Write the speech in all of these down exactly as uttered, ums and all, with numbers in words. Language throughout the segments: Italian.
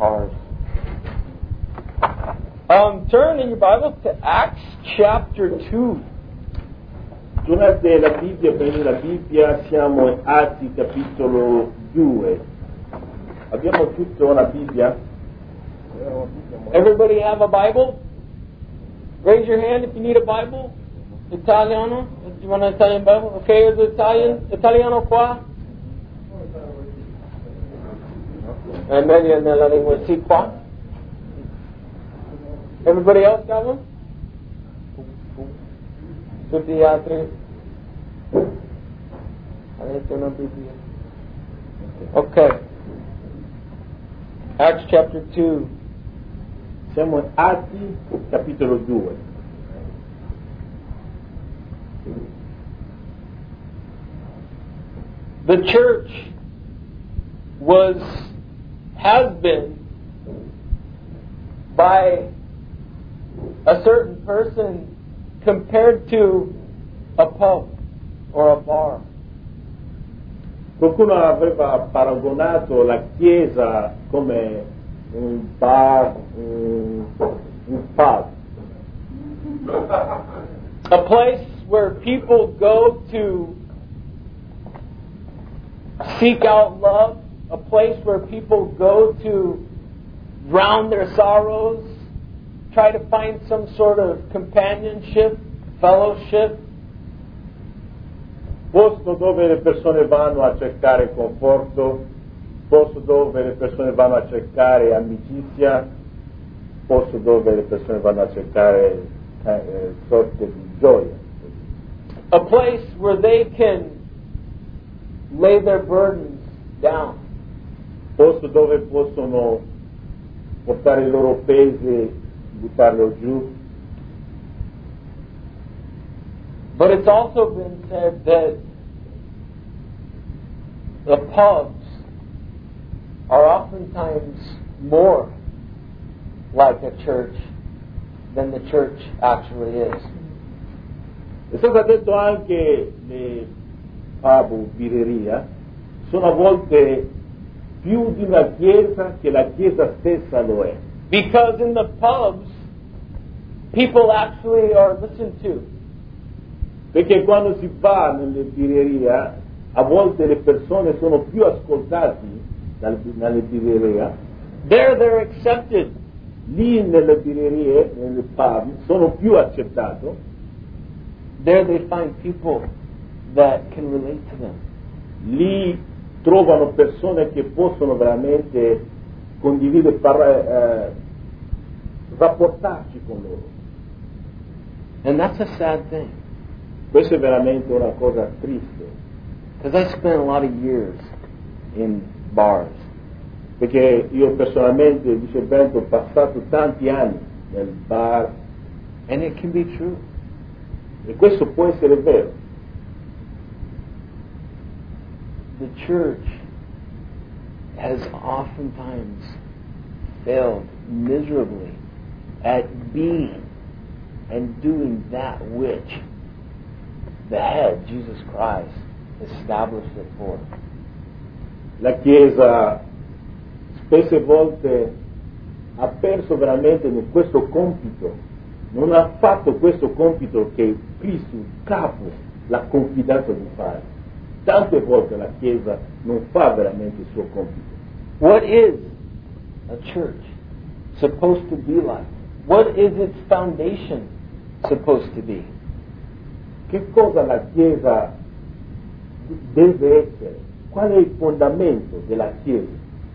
hard. Um, turn in your Bible to Acts chapter two. Durante la Bibbia, prendete la Bibbia, siamo in Atti capitolo due. Abbiamo tutta una Bibbia? Everybody have a Bible? Raise your hand if you need a Bible. Italiano? Do you want an Italian Bible? Okay, is it Italian? Italiano qua? È meglio nella lingua sì qua. Everybody else got one? Tutti gli altri? Avete una Bibbia? Ok. Acts chapter two. Siamo in Atti capitolo due. The church was, has been, by a certain person compared to a pub or a bar. Qualcuno aveva paragonato la chiesa come un bar, un, un pub. A place where people go to seek out love, a place where people go to drown their sorrows, try to find some sort of companionship, fellowship. Posto dove le persone vanno a cercare conforto, posto dove le persone vanno a cercare amicizia, posto dove le persone vanno a cercare eh, sorte di gioia. A place where they can lay their burdens down. Posto dove possono portare i loro pesi, buttarlo giù. But it's also been said that the pubs are oftentimes more like a church than the church actually is. È stato detto anche le pub o birreria sono a volte più di una chiesa che la chiesa stessa lo è. Because in the pubs, people actually are listened to. Perché quando si va nelle birrerie, a volte le persone sono più ascoltate nelle birrerie. There they're accepted. Lì nelle birrerie, nelle pub, sono più accettati. There they find people that can relate to them. Lì trovano persone che possono veramente condividere, par- eh, rapportarci con loro. And that's a sad thing. Questo è veramente una cosa triste. Because I spent a lot of years in bars. Perché io personalmente, dice Bento, ho passato tanti anni nel bar. And it can be true. E questo può essere vero. The church has oftentimes failed miserably at being and doing that which the head, Jesus Christ, established it for. La Chiesa spesse volte ha perso veramente in questo compito, non ha fatto questo compito che Cristo, il capo, l'ha confidato di fare. Tante volte la Chiesa non fa veramente il suo compito. What is a church supposed to be like? What is its foundation supposed to be? Che cosa la Chiesa deve essere? Qual è il fondamento della Chiesa?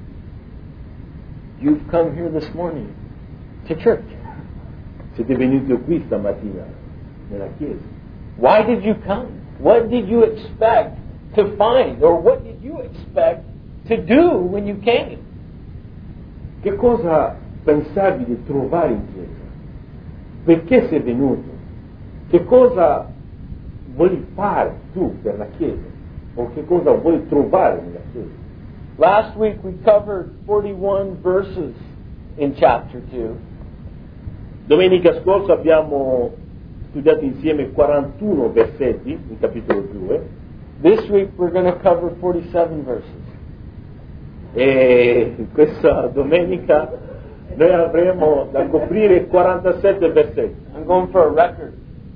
You've come here this morning to church. Siete venuti qui stamattina nella Chiesa. Why did you come? What did you expect to find? Or what did you expect to do when you came? Che cosa pensavi di trovare in Chiesa? Perché sei venuto? Che cosa vuoi fare tu per la Chiesa? O che cosa vuoi trovare nella Chiesa? Last week we covered forty-one verses in chapter two. Domenica scorsa abbiamo studiato insieme quarantuno versetti in capitolo due. This week we're going to cover forty-seven verses. E questa domenica noi avremo da coprire quarantasette versetti. I'm going for a record.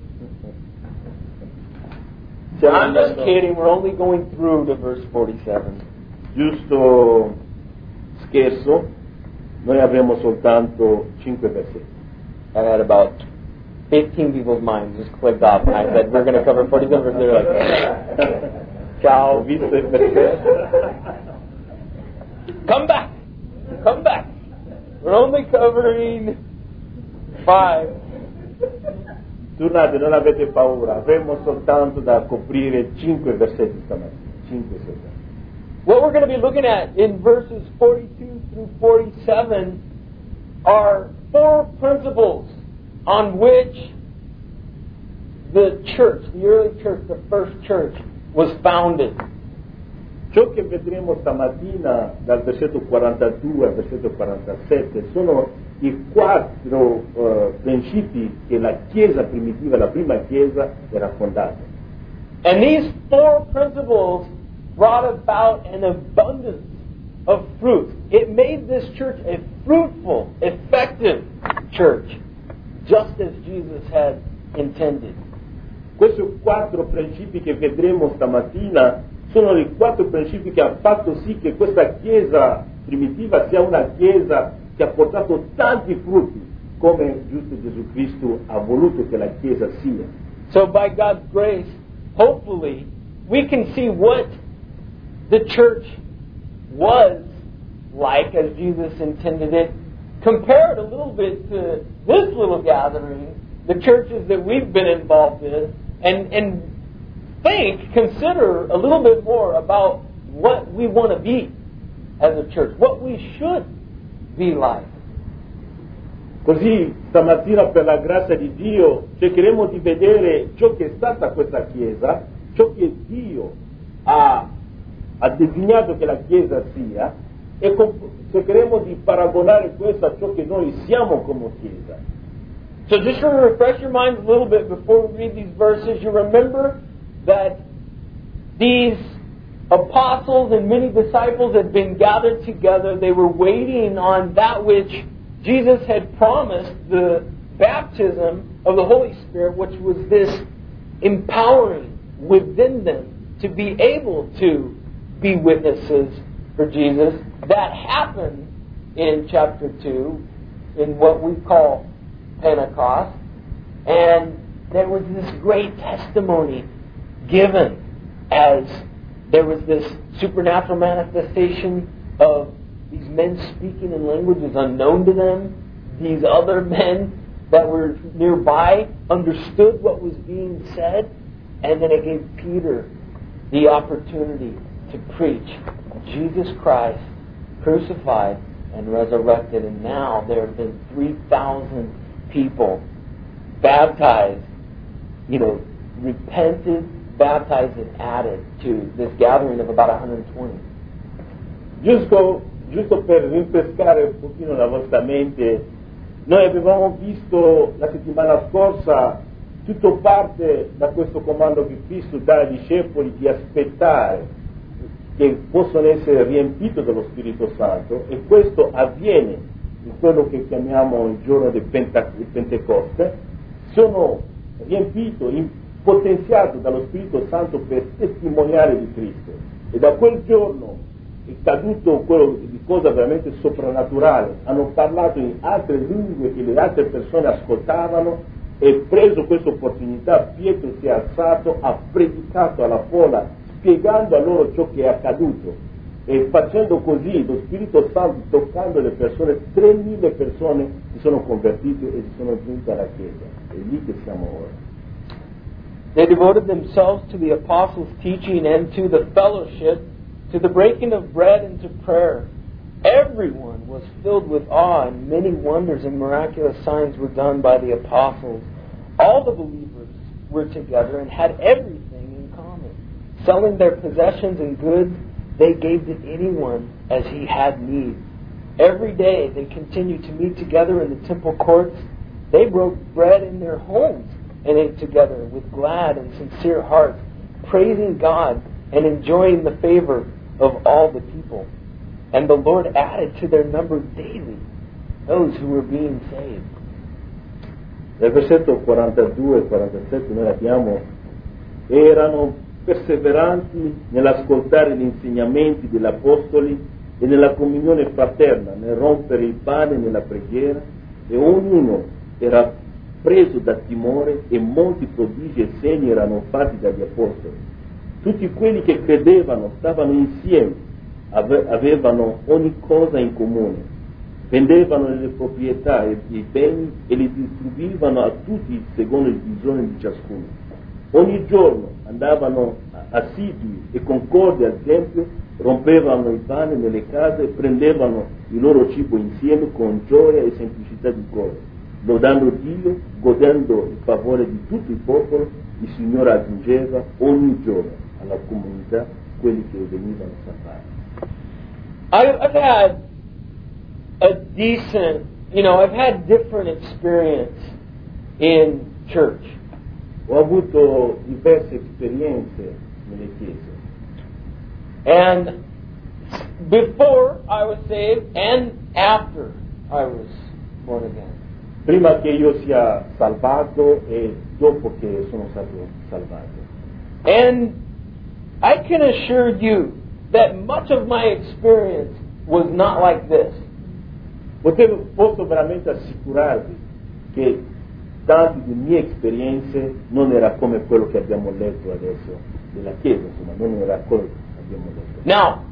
Stiamo I'm just andando- kidding. We're only going through to verse forty-seven. Giusto scherzo, noi avremo soltanto cinque versetti. I had about fifteen people's minds just clicked off, and I said, we're going to cover forty-seven verses. They're like, Ho ciao. visto il versetto. Come back. Come back. We're only covering five. Tornate, non avete paura, avremo soltanto da coprire cinque versetti stamattina. Cinque soltanto. What we're going to be looking at in verses forty-two through forty-seven are four principles on which the church, the early church, the first church, was founded. Ciò che vedremo stamattina dal versetto quarantadue al versetto quarantasette sono i quattro eh, principi che la Chiesa primitiva, la prima Chiesa, era fondata. And these four principles brought about an abundance of fruit. It made this church a fruitful, effective church, just as Jesus had intended. Questi quattro principi che vedremo stamattina sono i quattro principi che hanno fatto sì che questa Chiesa primitiva sia una Chiesa che ha portato tanti frutti, come giusto Gesù Cristo ha voluto che la Chiesa sia. So by God's grace, hopefully, we can see what the church was like as Jesus intended it. Compare it a little bit to this little gathering, the churches that we've been involved in, and, and think, consider a little bit more about what we want to be as a church, what we should be like. Così stamattina, per la grazia di Dio, cercheremo di vedere ciò che è stata questa Chiesa, ciò che Dio ha, ha designato che la Chiesa sia, e con- cercheremo di paragonare questo a ciò che noi siamo come Chiesa. So just to refresh your minds a little bit before we read these verses, you remember that these apostles and many disciples had been gathered together. They were waiting on that which Jesus had promised, the baptism of the Holy Spirit, which was this empowering within them to be able to be witnesses for Jesus. That happened in chapter two, in what we call Pentecost. And there was this great testimony given as there was this supernatural manifestation of these men speaking in languages unknown to them. These other men that were nearby understood what was being said, and then it gave Peter the opportunity to preach Jesus Christ crucified and resurrected. And now there have been three thousand people baptized, you know, repented, baptized, and added to this gathering of about one hundred twenty. Giusto, giusto per rinfrescare un pochino la vostra mente, noi avevamo visto la settimana scorsa tutto parte da questo comando che Cristo dà ai discepoli di aspettare che possono essere riempiti dello Spirito Santo, e questo avviene in quello che chiamiamo il giorno del Penta- del Pentecoste. Sono riempiti, potenziato dallo Spirito Santo per testimoniare di Cristo, e da quel giorno è caduto quello di cosa veramente soprannaturale. Hanno parlato in altre lingue che le altre persone ascoltavano, e preso questa opportunità Pietro si è alzato, ha predicato alla folla spiegando a loro ciò che è accaduto, e facendo così lo Spirito Santo toccando le persone, tremila persone si sono convertite e si sono giunte alla Chiesa. È lì che siamo ora. They devoted themselves to the apostles' teaching and to the fellowship, to the breaking of bread and to prayer. Everyone was filled with awe, and many wonders and miraculous signs were done by the apostles. All the believers were together and had everything in common. Selling their possessions and goods, they gave to anyone as he had need. Every day they continued to meet together in the temple courts. They broke bread in their homes and ate together with glad and sincere hearts, praising God and enjoying the favor of all the people. And the Lord added to their number daily those who were being saved. Nel versetto quarantadue e quarantasette noi abbiamo: erano perseveranti nell'ascoltare gli insegnamenti degli apostoli e nella comunione fraterna, nel rompere il pane nella preghiera, e ognuno era preso da timore, e molti prodigi e segni erano fatti dagli apostoli. Tutti quelli che credevano stavano insieme, ave- avevano ogni cosa in comune, vendevano le proprietà e i beni e li distribuivano a tutti secondo il bisogno di ciascuno. Ogni giorno andavano assidui e concordi al Tempio, rompevano il pane nelle case e prendevano il loro cibo insieme con gioia e semplicità di cuore, lodando Dio, godendo il favore di tutto il popolo. Il Signore aggiungeva ogni giorno alla comunità quelli che venivano salvati. I've had a decent, you know, I've had different experience in church. Ho avuto diverse esperienze nelle chiese. And before I was saved and after I was born again. Prima che io sia salvato e dopo che sono stato salvato. And I can assure you that much of my experience was not like this. Potevo, posso veramente assicurarvi che tante di mie esperienze non era come quello che abbiamo letto adesso della Chiesa, insomma, non era quello che abbiamo letto. Now,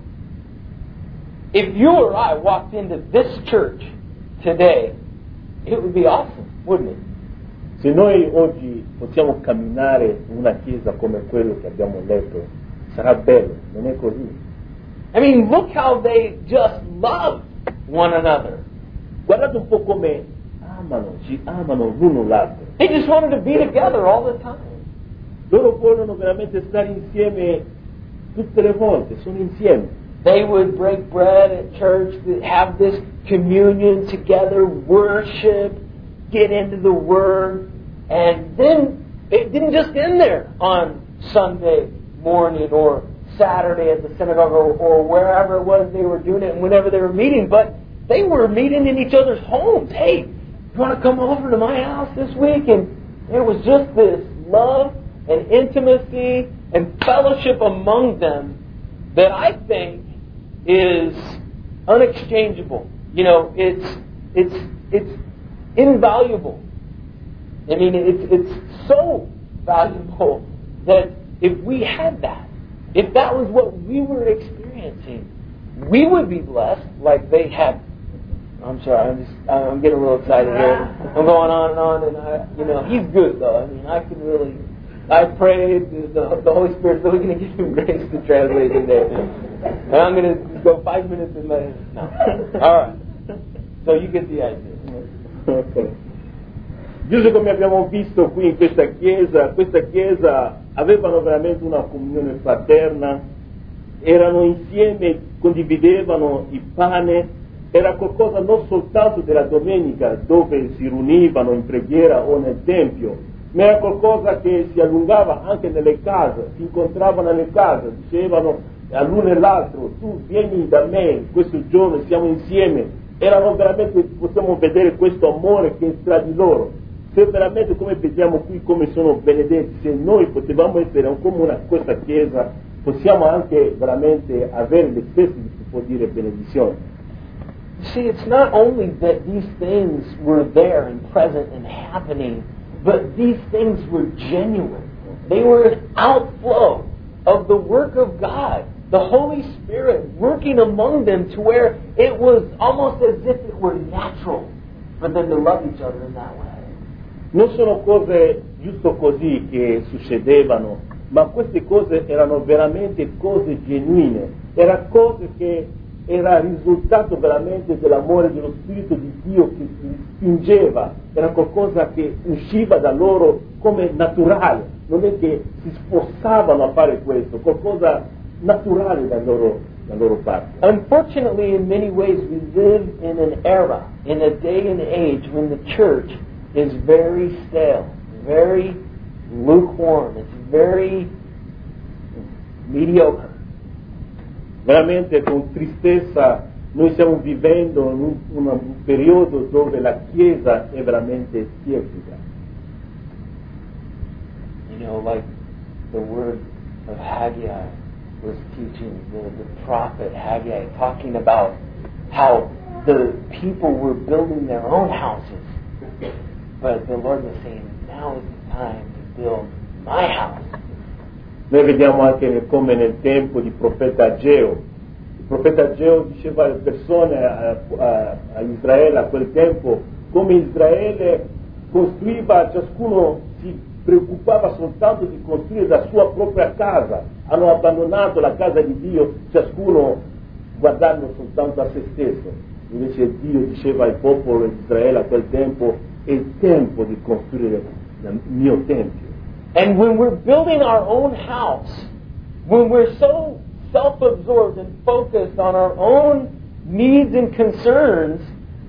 if you or I walked into this church today, it would be awesome, wouldn't it? Se noi oggi possiamo camminare in una chiesa come quello che abbiamo letto, sarà bello, non è così? I mean, look how they just love one another. Guardate un po' come amano, ci amano l'uno l'altro. They just wanted to be together all the time. Loro vogliono veramente stare insieme tutte le volte, sono insieme. They would break bread at church, have this communion together, worship, get into the Word, and then it didn't just end there on Sunday morning or Saturday at the synagogue or, or wherever it was they were doing it and whenever they were meeting, but they were meeting in each other's homes. Hey, you want to come over to my house this week? And there was just this love and intimacy and fellowship among them that I think is unexchangeable. You know, it's it's it's invaluable. I mean, it's it's so valuable that if we had that, if that was what we were experiencing, we would be blessed like they had. I'm sorry, I'm just I'm getting a little excited here. I'm going on and on, and I, you know, he's good though. I mean, I can really. I prayed the, the Holy Spirit's really going to give him grace to translate in there. And I'm going to go five minutes and let him. No. All right. So you get the idea. Okay. Giusto come abbiamo visto qui in questa chiesa, questa chiesa avevano veramente una comunione fraterna, erano insieme, condividevano il pane, era qualcosa non soltanto della domenica dove si riunivano in preghiera o nel tempio, ma era qualcosa che si allungava anche nelle case, si incontravano nelle case, dicevano all'uno e l'altro: tu vieni da me questo giorno, siamo insieme. Erano veramente, possiamo vedere questo amore che è tra di loro. Se veramente, come vediamo qui, come sono benedetti, se noi potevamo essere come una, questa chiesa, possiamo anche veramente avere le stesse, si può dire, benedizioni. See, it's not only that these things were there and present and happening, but these things were genuine. They were an outflow of the work of God, the Holy Spirit working among them to where it was almost as if it were natural for them to love each other in that way. Non sono cose giusto così che succedevano, ma queste cose erano veramente cose genuine, erano cose che era il risultato veramente dell'amore dello Spirito di Dio che si spingeva, era qualcosa che usciva da loro come naturale, non è che si sforzavano a fare questo, qualcosa naturale da loro, da loro parte. Unfortunately, in many ways, we live in an era, in a day and age when the church is very stale, very lukewarm, it's very mediocre. Veramente con tristezza noi stiamo vivendo in un, un periodo dove la Chiesa è veramente tiepica. You know, like the word of Haggai was teaching, the, the prophet Haggai, talking about how the people were building their own houses. But the Lord was saying, now is the time to build my house. Noi vediamo anche come nel tempo di profeta Ageo. Il profeta Ageo diceva alle persone, a, a, a Israele a quel tempo, come Israele costruiva, ciascuno si preoccupava soltanto di costruire la sua propria casa. Hanno abbandonato la casa di Dio, ciascuno guardando soltanto a se stesso. Invece Dio diceva al popolo di Israele a quel tempo, è il tempo di costruire il mio tempio. And when we're building our own house, when we're so self-absorbed and focused on our own needs and concerns,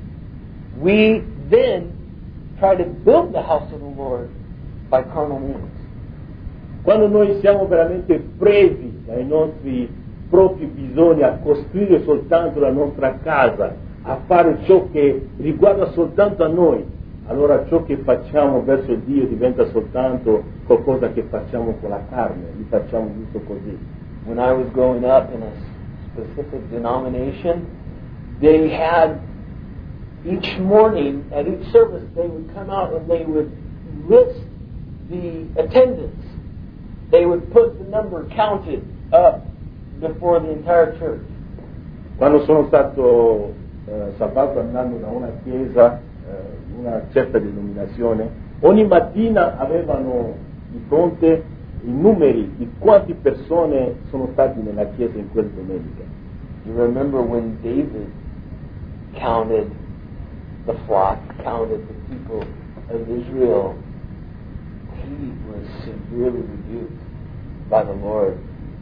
we then try to build the house of the Lord by carnal means. Quando noi siamo veramente presi dai nostri propri bisogni a costruire soltanto la nostra casa, a fare ciò che riguarda soltanto a noi, allora ciò che facciamo verso Dio diventa soltanto qualcosa che facciamo con la carne, li facciamo giusto così. When I was growing up in a specific denomination, they had each morning at each service they would come out and they would list the attendance. They would put the number counted up before the entire church. Quando sono stato eh, salvato andando da una chiesa, eh, una certa denominazione, ogni mattina avevano di fronte i numeri di quante persone sono stati nella chiesa in quella domenica. You remember when David counted the flock, counted the people of Israel, he was severely rebuked by the Lord.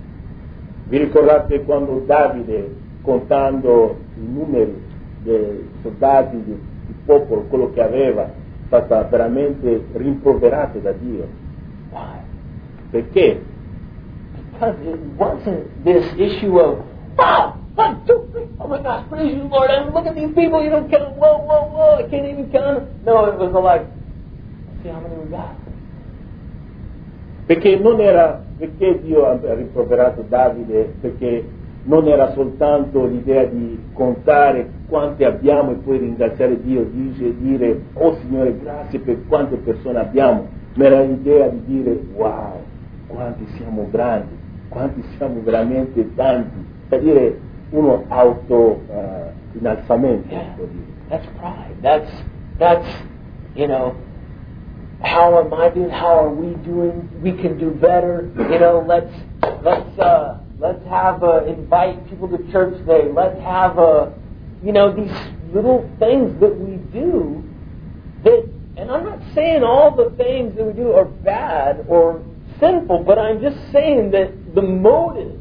Vi ricordate quando Davide, contando i numeri dei soldati, del popolo, quello che aveva, è stata veramente rimproverato da Dio? Why? Perché? Because it wasn't this issue of, wow, one, two, three, oh my gosh, praise you, Lord, and look at these people, you don't count, whoa, whoa, whoa, I can't even count them. No, it was like, let's see how many we got. Perché non era, perché Dio ha rimproverato Davide? Perché non era soltanto l'idea di contare quante abbiamo e poi ringraziare Dio, dice, dire, oh Signore, grazie per quante persone abbiamo, ma era l'idea di dire, wow, quanti siamo grandi, quanti siamo veramente tanti, per dire uno auto uh, innalzamento. Yeah, that's pride. That's, that's, you know, how am I doing? How are we doing? We can do better. You know, let's let's uh, let's have a, invite people to church today. Let's have a, you know, these little things that we do that. And I'm not saying all the things that we do are bad or sinful, but I'm just saying that the motive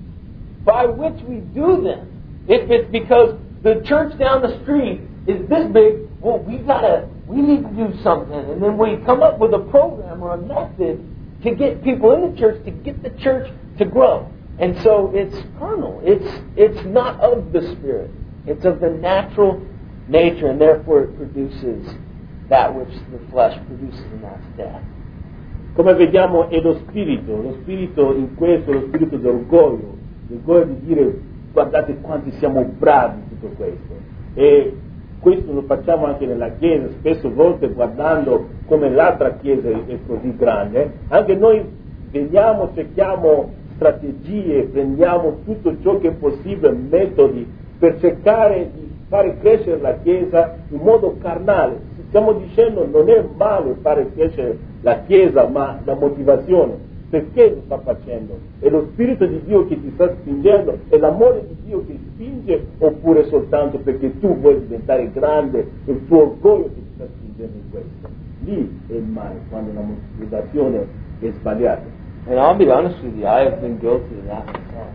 by which we do them, if it's because the church down the street is this big, well, we gotta. We need to do something, and then we come up with a program or a method to get people in the church, to get the church to grow. And so it's carnal. It's it's not of the Spirit. It's of the natural nature, and therefore it produces that which the flesh produces, and that's death. Come vediamo è lo spirito, lo spirito in questo, lo spirito d'orgoglio, l'orgoglio di dire guardate quanti siamo bravi in tutto questo. E questo lo facciamo anche nella Chiesa, spesso volte guardando come l'altra Chiesa è così grande, anche noi vediamo, cerchiamo strategie, prendiamo tutto ciò che è possibile, metodi per cercare di fare crescere la Chiesa in modo carnale. Stiamo dicendo non è male fare crescere la Chiesa, ma la motivazione. Perché lo sta facendo? È lo Spirito di Dio che ti sta spingendo? È l'amore di Dio che spinge? Oppure soltanto perché tu vuoi diventare grande e il tuo orgoglio che ti sta spingendo in questo? Lì è il male, quando la motivazione è sbagliata. And I'll be honest with you, I have been guilty of that myself.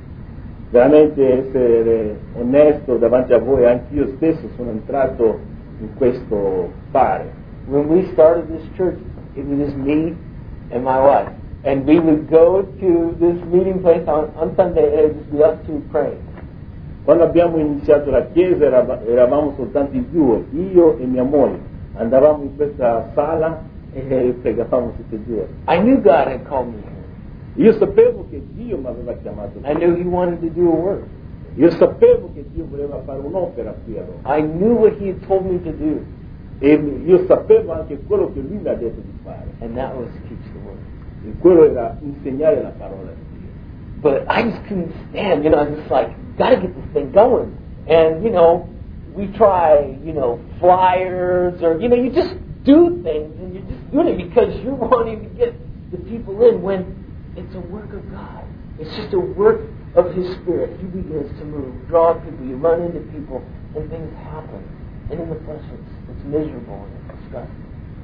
Veramente essere onesto davanti a voi, anch'io stesso sono entrato in questo fare. When we started this church, it was just me and my wife. And we would go to this meeting place on, on Sunday and it would just be us two praying. Quando abbiamo iniziato la chiesa erav- eravamo soltanto in due, io e mia moglie. Andavamo in questa sala e pregavamo tutti e due. I knew God had called me here. Io sapevo che Dio mi aveva chiamato I qui. knew He wanted to do a work. Io sapevo che Dio voleva fare un'opera qui a Roma. I knew what He had told me to do, E io sapevo anche quello che Lui mi ha detto di fare. and that was teach the Word. E quello era insegnare la parola di Dio. But I just couldn't stand, you know, I was just like, gotta get this thing going. And, you know, we try, you know, flyers or, you know, you just do things and you're just doing it because you're wanting to get the people in when it's a work of God. It's just a work of His Spirit. He begins to move, draw people, you run into people, and things happen. And in the flesh, it's, it's miserable and it's disgusting.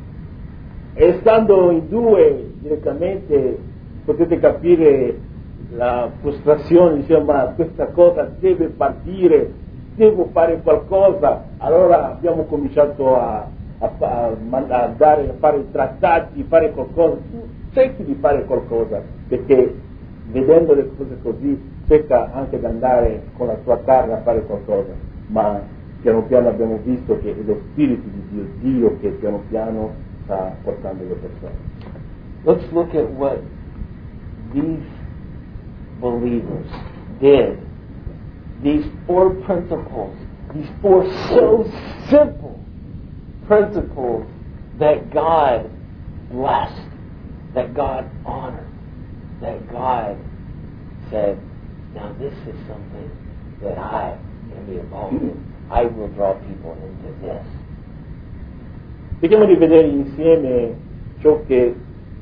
E stando in due direttamente potete capire la frustrazione, diciamo, ma questa cosa deve partire, devo fare qualcosa. Allora abbiamo cominciato a, a, a, a andare a fare trattati, fare qualcosa. Tu cerchi di fare qualcosa, perché vedendo le cose così cerca anche di andare con la tua carne a fare qualcosa, ma piano piano abbiamo visto che è lo Spirito di Dio, Dio che piano piano sta portando le persone. Let's look at what these believers did. These four principles, these four so simple principles that God blessed, that God honored, that God said, now this is something that I can be involved in. I will draw people into this. Cerchiamo di vedere insieme ciò che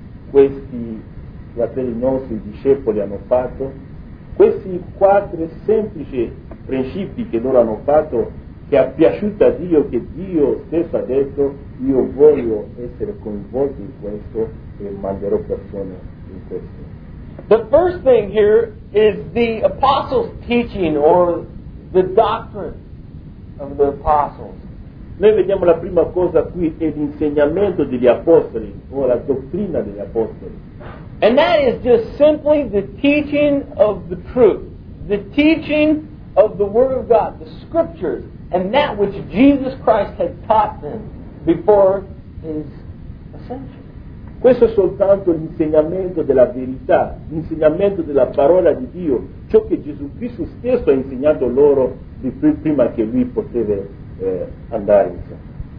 questi fratelli nostri discepoli hanno fatto, questi quattro semplici principi che loro hanno fatto, che è piaciuto a Dio, che Dio stesso ha detto, io voglio essere coinvolto in questo e manderò persone in questo. The first thing here is the apostles' teaching or the doctrine of the apostles. Noi vediamo la prima cosa qui è l'insegnamento degli apostoli o la dottrina degli apostoli. And that is just simply the teaching of the truth, the teaching of the Word of God, the Scriptures, and that which Jesus Christ had taught them before His ascension. Questo è soltanto l'insegnamento della verità, l'insegnamento della parola di Dio, ciò che Gesù Cristo stesso ha insegnato loro di prima che Lui poteva eh, andare in sé.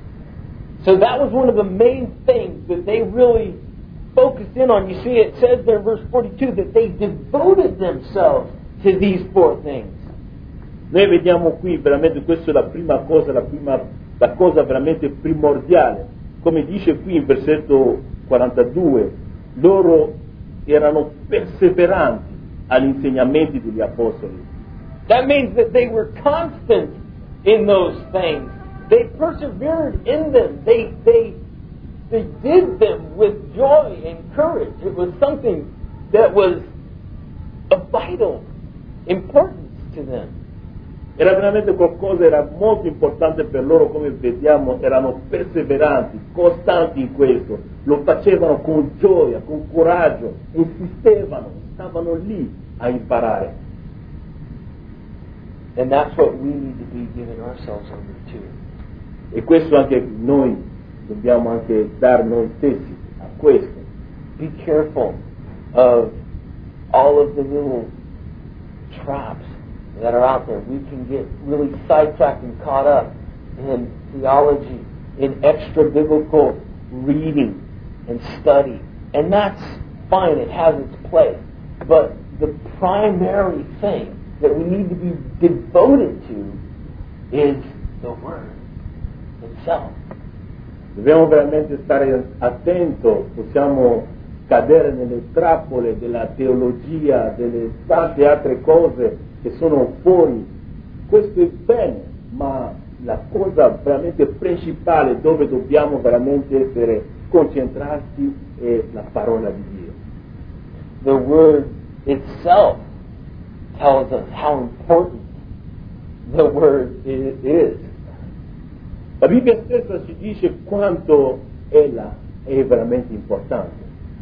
So that was one of the main things that they really focused in on. You see, it says there in verse forty-two that they devoted themselves to these four things. Noi vediamo qui veramente questa è la prima cosa, la prima la cosa veramente primordiale. Come dice qui in versetto quarantadue, loro erano perseveranti agli insegnamenti degli apostoli. That means that they were constant in those things. They persevered in them. They they they did them with joy and courage. It was something that was of vital importance to them. Era veramente qualcosa, era molto importante per loro, come vediamo, erano perseveranti, costanti in questo, lo facevano con gioia, con coraggio, insistevano, stavano lì a imparare. And that's what we need to be giving ourselves over to. E questo anche noi dobbiamo anche dar noi stessi a questo. Be careful of all of the little traps that are out there. We can get really sidetracked and caught up in theology, in extra biblical reading and study. And that's fine, it has its place. But the primary thing that we need to be devoted to is the Word itself. Dobbiamo veramente stare attento, possiamo cadere nelle trappole della teologia, delle tante altre cose che sono fuori. Questo è bene, ma la cosa veramente principale dove dobbiamo veramente essere concentrati è la parola di Dio. The Word itself tells us how important the Word is. La Bibbia stessa ci dice quanto ella è veramente importante.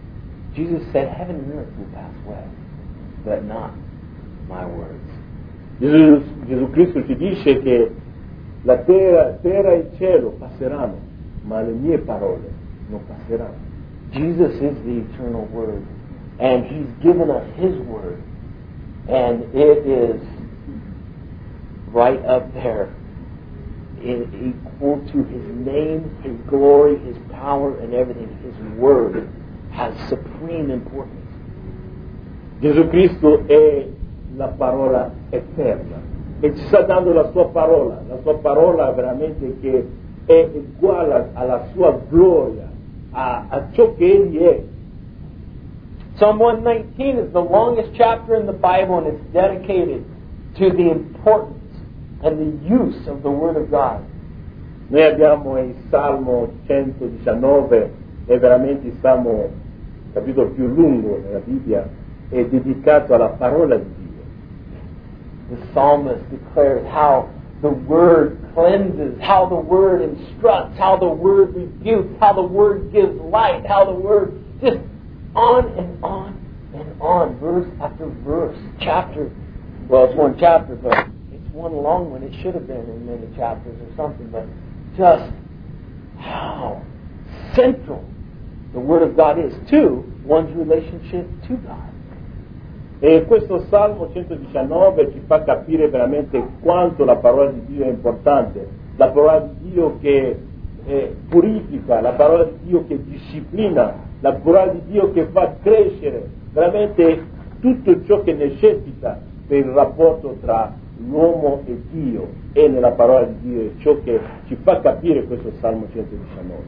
Jesus said, heaven and earth will pass away, but not my words. Gesù, Gesù Cristo ci dice che la terra, terra e il cielo passeranno, ma le mie parole non passeranno. Jesus is the eternal Word, and He's given us His Word, and it is right up there, in, equal to His name, His glory, His power, and everything. His Word has supreme importance. Gesù Cristo è la parola eterna e ci sta dando la sua parola, la sua parola veramente che è uguale alla sua gloria, a, a ciò che Egli è. Psalm one nineteen is the longest chapter in the Bible, and it's dedicated to the importance and the use of the Word of God. Noi abbiamo il Salmo centodiciannove, è veramente il Salmo, il capitolo più lungo nella Bibbia, è dedicato alla parola di Dio. The psalmist declares how the Word cleanses, how the Word instructs, how the Word rebukes, how the Word gives light, how the Word just on and on and on, verse after verse, chapter. Well, it's one chapter, but it's one long one. It should have been in many chapters or something, but just how central the Word of God is to one's relationship to God. E questo Salmo centodiciannove ci fa capire veramente quanto la parola di Dio è importante, la parola di Dio che eh, purifica, la parola di Dio che disciplina, la parola di Dio che fa crescere veramente tutto ciò che necessita per il rapporto tra l'uomo e Dio, è nella parola di Dio, è ciò che ci fa capire questo Salmo centodiciannove.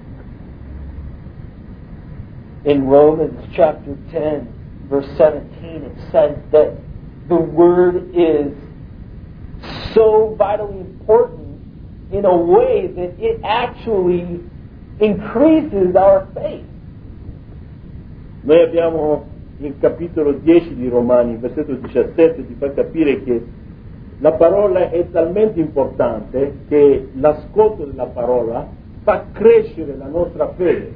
In Romans chapter ten, verse seventeen, it says that the Word is so vitally important in a way that it actually increases our faith. Noi abbiamo il capitolo dieci di Romani, versetto diciassette, ti fa capire che la parola è talmente importante che l'ascolto della parola fa crescere la nostra fede.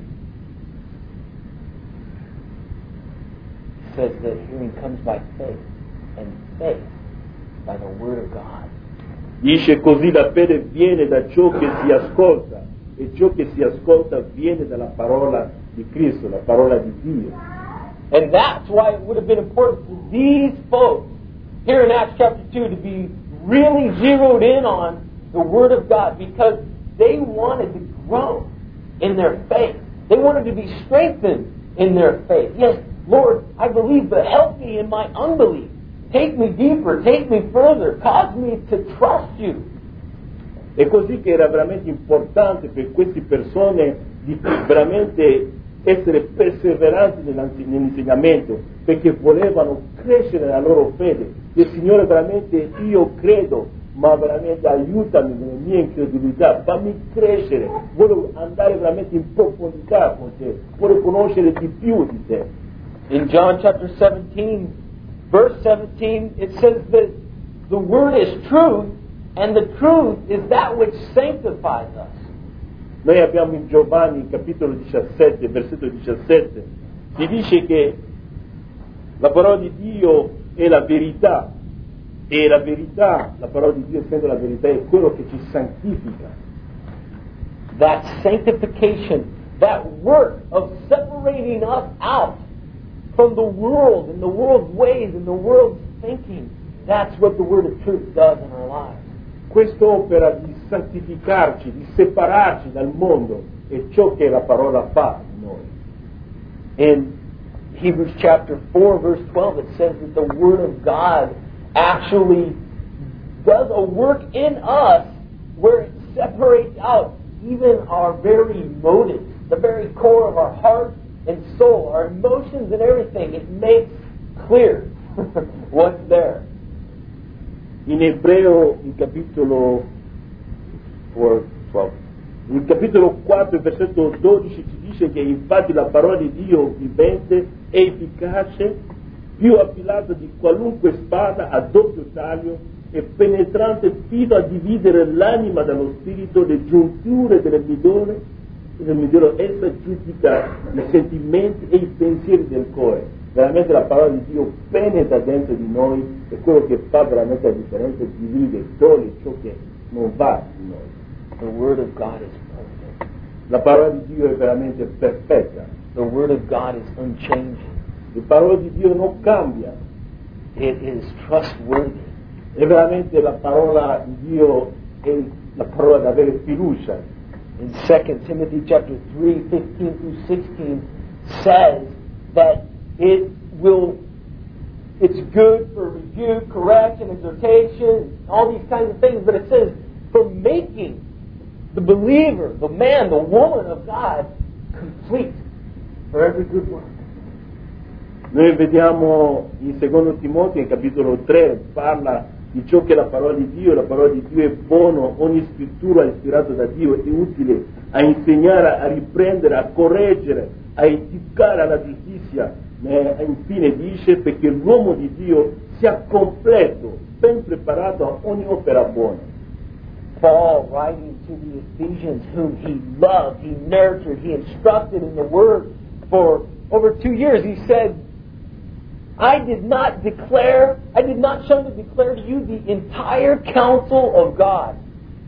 Says that hearing comes by faith, and faith by the Word of God. Dice così la fede viene da ciò che si ascolta, e ciò che si ascolta viene dalla parola di Cristo, la parola di Dio. And that's why it would have been important for these folks here in Acts chapter two to be really zeroed in on the Word of God, because they wanted to grow in their faith. They wanted to be strengthened in their faith. Yes, Lord, I believe, but help me in my unbelief. Take me deeper, take me further, cause me to trust you. È così che era veramente importante per queste persone di veramente essere perseveranti nell'insegnamento, perché volevano crescere nella loro fede. E Signore, veramente io credo, ma veramente aiutami nelle mie incredulità, fammi crescere, voglio andare veramente in profondità con te, voglio conoscere di più di te. In John chapter seventeen, verse seventeen, it says that the Word is truth, and the truth is that which sanctifies us. Noi abbiamo in Giovanni, capitolo diciassette, versetto diciassette, si dice che la parola di Dio è la verità, e la verità, la parola di Dio essendo la verità, è quello che ci santifica. That sanctification, that work of separating us out from the world and the world's ways and the world's thinking, that's what the Word of truth does in our lives. Quest'opera di santificarci, di separarci dal mondo, è ciò che la parola fa in noi. In Hebrews chapter four, verse twelve, it says that the Word of God actually does a work in us where it separates out even our very motives, the very core of our heart and soul, our emotions and everything. It makes clear what's there. In Ebreo, il capitolo quattro, il capitolo quattro, versetto dodici, ci dice che infatti la parola di Dio vivente è efficace, più affilata di qualunque spada a doppio taglio e penetrante fino a dividere l'anima dallo spirito, le giunture delle midole essa giudica i sentimenti e i pensieri del cuore. Veramente la parola di Dio penetra dentro di noi e quello che fa veramente la differenza è divide, toglie ciò che non va in noi. The Word of God is perfect. La parola di Dio è veramente perfetta. The Word of God is unchanging. La parola di Dio non cambia. It is trustworthy. E veramente la parola di Dio è la parola da avere fiducia. In Second Timothy chapter three, fifteen through sixteen says that it will, it's good for rebuke, correction, exhortation, all these kinds of things, but it says for making the believer, the man, the woman of God, complete for every good work. Noi vediamo in secondo Timoteo, in capitolo tre, parla di ciò che la parola di Dio, la parola di Dio è buono, ogni scrittura ispirata da Dio è utile a insegnare, a riprendere, a correggere, a educare alla giustizia, e infine dice perché l'uomo di Dio sia completo, ben preparato a ogni opera buona. Paul, writing to the Ephesians, whom he loved, he nurtured, he instructed in the Word for over two years, he said, I did not declare, I did not show to declare to you the entire counsel of God.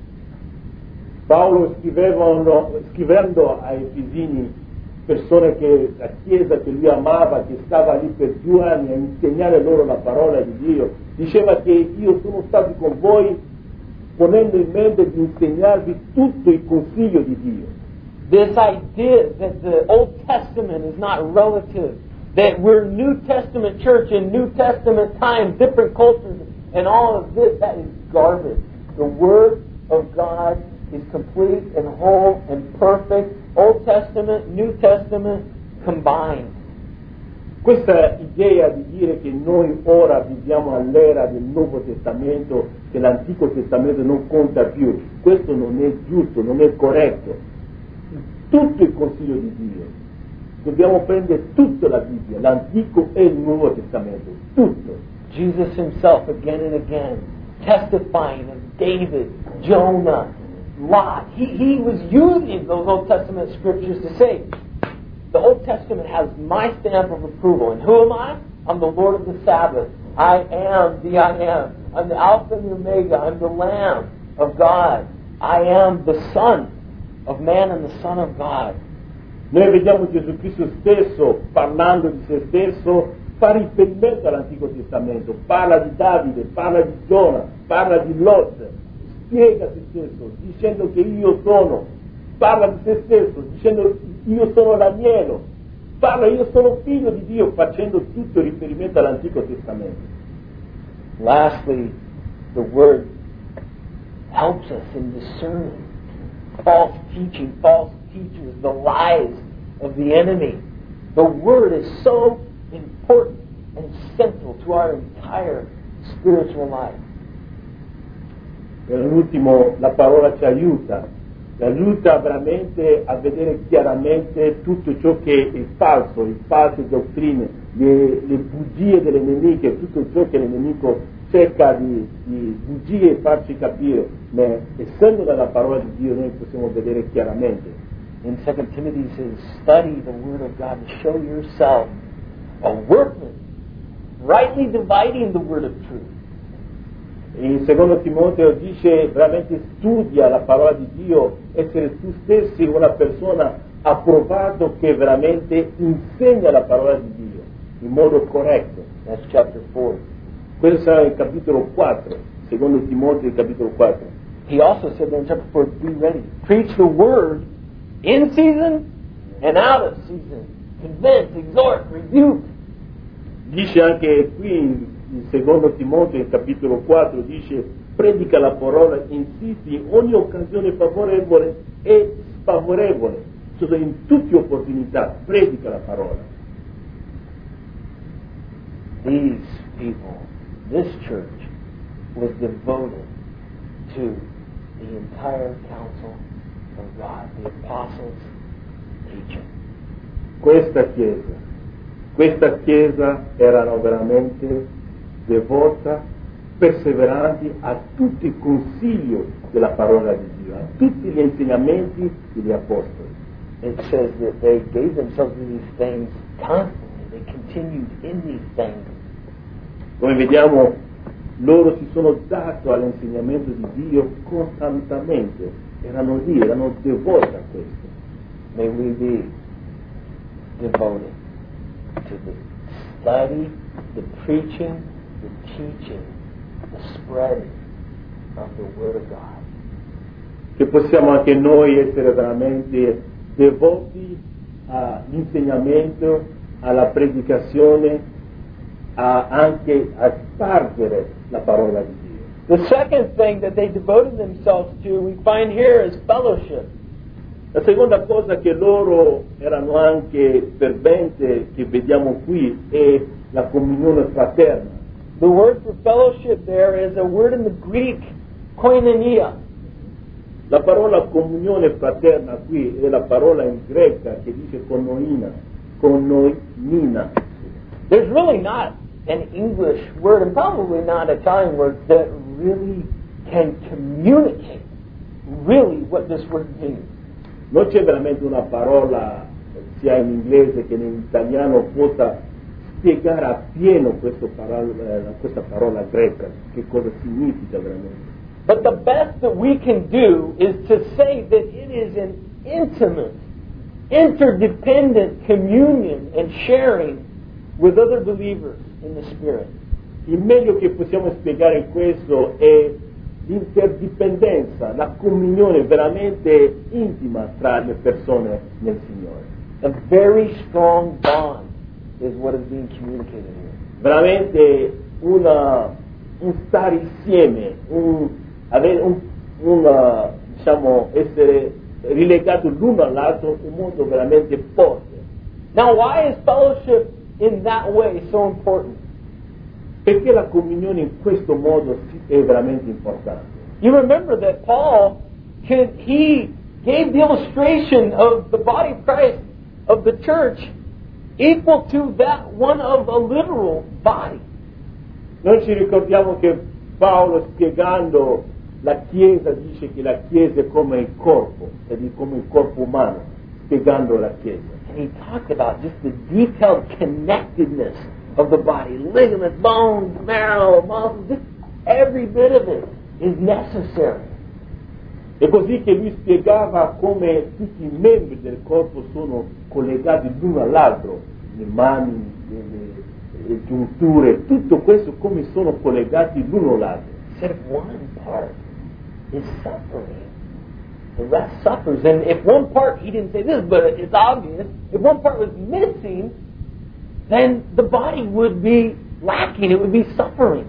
Paolo scrivevano, scrivendo ai Efesini, persone che la Chiesa che lui amava, che stava lì per due anni a insegnare loro la parola di Dio, diceva che io sono stato con voi ponendo in mente di insegnarvi tutto il consiglio di Dio. This idea that the Old Testament is not relative, that we're New Testament church in New Testament times, different cultures, and all of this, that is garbage. The Word of God is complete and whole and perfect, Old Testament, New Testament combined. Questa idea di dire che noi ora viviamo all'era del Nuovo Testamento, che l'Antico Testamento non conta più, questo non è giusto, non è corretto. Tutto il consiglio di Dio. Dobbiamo prendere tutta la Bibbia, l'Antico e il Nuovo Testamento, tutto. Jesus himself again and again testifying of David, Jonah, Lot. He, he was using those Old Testament scriptures to say, the Old Testament has my stamp of approval. And who am I? I'm the Lord of the Sabbath. I am the I am. I'm the Alpha and the Omega. I'm the Lamb of God. I am the Son of Man and the Son of God. Noi vediamo Gesù Cristo stesso parlando di se stesso, fa riferimento all'Antico Testamento, parla di Davide, parla di Giona, parla di Lot, spiega se stesso, dicendo che io sono, parla di se stesso, dicendo io sono l'agnello, parla io sono figlio di Dio, facendo tutto riferimento all'Antico Testamento. Lastly, the Word helps us in discerning false teaching, false teachers, the lies of the enemy. The Word is so important and central to our entire spiritual life. Per l'ultimo, la parola ci aiuta, ci aiuta veramente a vedere chiaramente tutto ciò che è falso, le false dottrine, le, le bugie delle nemiche, tutto ciò che il nemico cerca di, di bugie e farci capire, ma essendo dalla parola di Dio noi possiamo vedere chiaramente. In Second Timothy it says, study the Word of God to show yourself a workman, rightly dividing the Word of truth. In secondo Timoteo dice veramente studia la parola di Dio, essere tu stessi una persona approvato che veramente insegna la parola di Dio in modo corretto. That's chapter four. Questo sarà il capitolo quattro, secondo Timoteo il capitolo quattro. He also said there in chapter four, be ready. Preach the Word in season and out of season. Convince, exhort, rebuke. Dice anche qui in in secondo Timoteo, il capitolo quattro, dice predica la parola, insisti in ogni occasione favorevole e sfavorevole, cioè in tutte le opportunità, predica la parola. These people, this church, was devoted to the entire counsel of God, the apostles' teaching. Questa Chiesa, questa Chiesa erano veramente devota, perseveranti a tutto il consiglio della parola di Dio, a tutti gli insegnamenti degli apostoli. it says that they gave themselves to these things constantly. They continued in these things. Come vediamo, loro si sono dati all'insegnamento di Dio costantemente, erano lì, erano devoti a questo. May we be devoted to the study, the preaching, the teaching, the spreading of the Word of God. Che possiamo anche noi essere veramente devoti all'insegnamento, alla predicazione, a anche a spargere la parola di Dio. The second thing that they devoted themselves to, we find here, is fellowship. La seconda cosa che loro erano anche fervente, che vediamo qui, è la comunione fraterna. The word for fellowship there is a word in the Greek, koinonia. La parola comunione fraterna qui è la parola in greca che dice konoina, konoina. There's really not an English word, and probably not an Italian word, that really can communicate really what this word means. Non c'è veramente una parola, sia in inglese che in italiano, possa spiegare appieno questo parola, questa parola greca, che cosa significa veramente. But the best that we can do is to say that it is an intimate, interdependent communion and sharing with other believers in the Spirit. Il meglio che possiamo spiegare questo è l'interdipendenza, la comunione veramente intima tra le persone nel Signore. A very strong bond is what is being communicated here. Veramente una, un stare insieme, un, avere un, una, diciamo, essere rilegati l'uno all'altro in modo veramente forte. Now, why is fellowship in that way so important? Perché la comunione in questo modo è veramente importante. You remember that Paul, can, he gave the illustration of the body of Christ, of the church, equal to that one of a literal body. Noi ci ricordiamo che Paolo, spiegando la Chiesa, dice che la Chiesa è come il corpo, è come il corpo umano, spiegando la Chiesa. And he talked about just the detailed connectedness of the body, ligaments, bones, marrow, muscles, just every bit of it is necessary. È così che lui spiegava come tutti i membri del corpo sono collegati l'uno all'altro, le mani, le, le giunture, tutto questo come sono collegati l'uno all'altro. He said if one part is suffering, the rest suffers. And if one part, he didn't say this, but it's obvious, if one part was missing, then the body would be lacking, it would be suffering.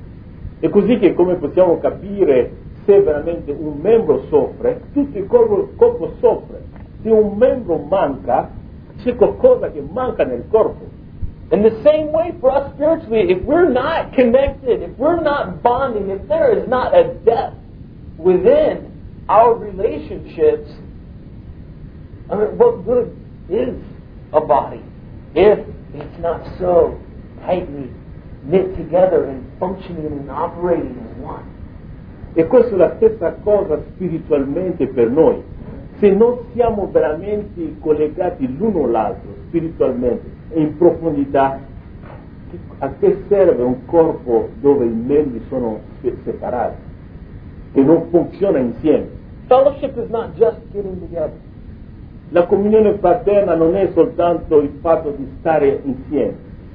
È così che come possiamo capire se veramente un membro soffre, tutto il corpo, il corpo soffre. Se un membro manca, c'è qualcosa che manca nel corpo. In the same way for us spiritually, if we're not connected, if we're not bonding, if there is not a depth within our relationships, I mean, what good is a body if it's not so tightly knit together and functioning and operating as one? E questa è la stessa cosa spiritualmente per noi. Se non siamo veramente collegati l'uno all'altro spiritualmente e in profondità, a che serve un corpo dove i membri sono separati, che non funziona insieme? Fellowship is not just getting together. La comunione fraterna non è soltanto il fatto di stare insieme.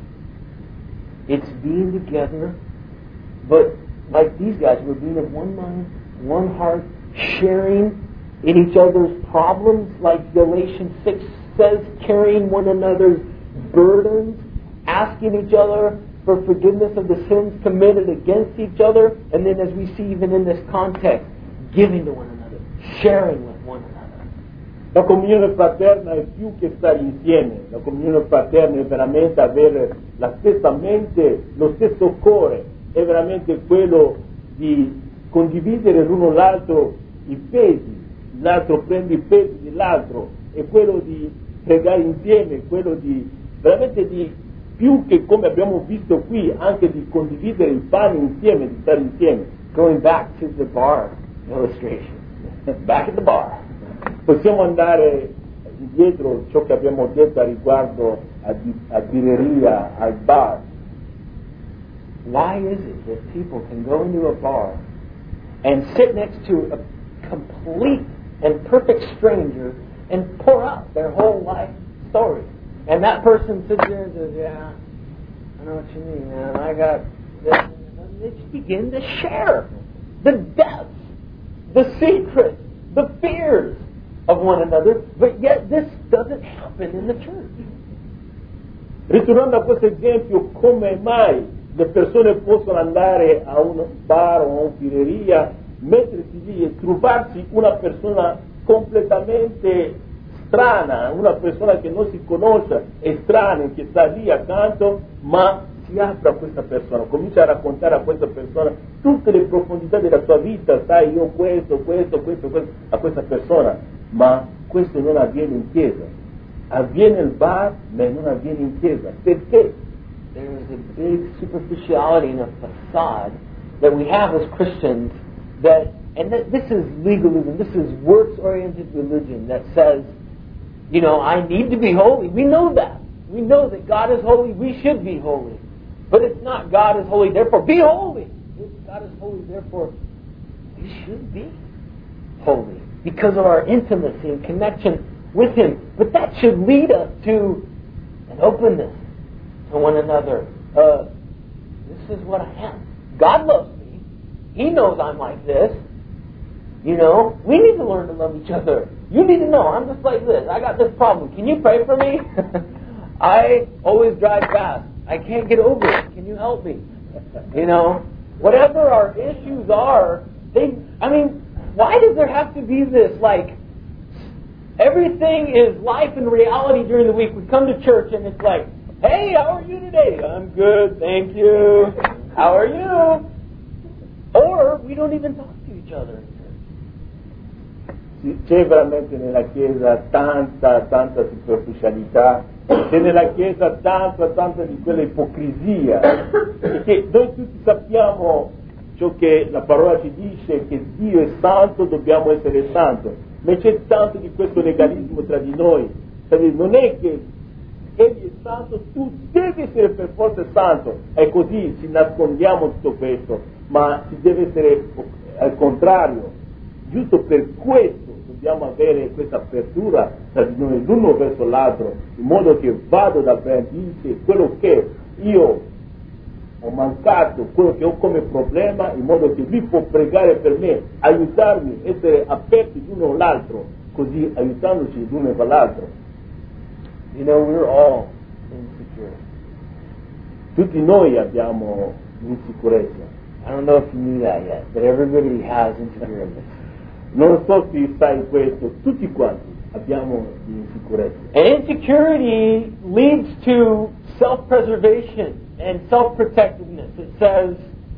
It's being together, but like these guys, we're being of one mind, one heart, sharing in each other's problems, like Galatians six says, carrying one another's burdens, asking each other for forgiveness of the sins committed against each other, and then as we see even in this context, giving to one another, sharing with one another. La comunione fraterna è più che stare insieme, la comunione fraterna è veramente avere la stessa mente, lo stesso cuore, è veramente quello di condividere l'uno l'altro i pesi, l'altro prende i pesi dell'altro, è quello di pregare insieme, quello di veramente di più che come abbiamo visto qui, anche di condividere il pane insieme, di stare insieme. Going back to the bar illustration, back at the bar. Possiamo andare indietro ciò che abbiamo detto a riguardo a, a birreria, al bar. Why is it that people can go into a bar and sit next to a complete and perfect stranger and pour out their whole life story? And that person sits there and says, yeah, I know what you mean, man. I got this. And they just begin to share the depths, the secrets, the fears of one another. But yet this doesn't happen in the church. Ritornando a questo esempio, come mai le persone possono andare a un bar o a una birreria, mettersi lì e trovarsi una persona completamente strana, una persona che non si conosce, estranea, che sta lì accanto, ma si apre a questa persona, comincia a raccontare a questa persona tutte le profondità della sua vita, sai, io questo, questo, questo, questo, a questa persona, ma questo non avviene in chiesa, avviene al bar, ma non avviene in chiesa. Perché? There's a big superficiality and a facade that we have as Christians that, and that this is legalism, this is works-oriented religion that says, you know, I need to be holy. We know that. We know that God is holy, we should be holy. But it's not God is holy, therefore be holy. It's God is holy, therefore we should be holy because of our intimacy and connection with Him. But that should lead us to an openness to one another. Uh, this is what I am. God loves me. He knows I'm like this. You know, we need to learn to love each other. You need to know I'm just like this. I got this problem. Can you pray for me? I always drive fast. I can't get over it. Can you help me? You know, whatever our issues are, they, I mean, why does there have to be this, like, everything is life and reality during the week. We come to church and it's like, hey, how are you today? I'm good, thank you. How are you? Or we don't even talk to each other in church. C'è veramente nella Chiesa tanta, tanta superficialità, c'è nella Chiesa tanta, tanta di quella ipocrisia, perché noi tutti sappiamo ciò che la parola ci dice, che Dio è santo, dobbiamo essere santi, ma c'è tanto di questo legalismo tra di noi. Non è che Egli è santo, tu devi essere per forza santo, e così ci nascondiamo tutto questo, ma ci deve essere al contrario. Giusto per questo dobbiamo avere questa apertura tra di noi l'uno verso l'altro, in modo che vado da Brent e dice quello che io ho mancato, quello che ho come problema, in modo che lui può pregare per me, aiutarmi, essere aperti l'uno all'altro, così aiutandoci l'uno con l'altro. You know, we're all insecure. Tutti noi abbiamo insicurezza. I don't know if you knew that yet, but everybody has insecurity. Non so se sai questo, tutti quanti abbiamo insicurezza. And insecurity leads to self-preservation and self-protectiveness. It says,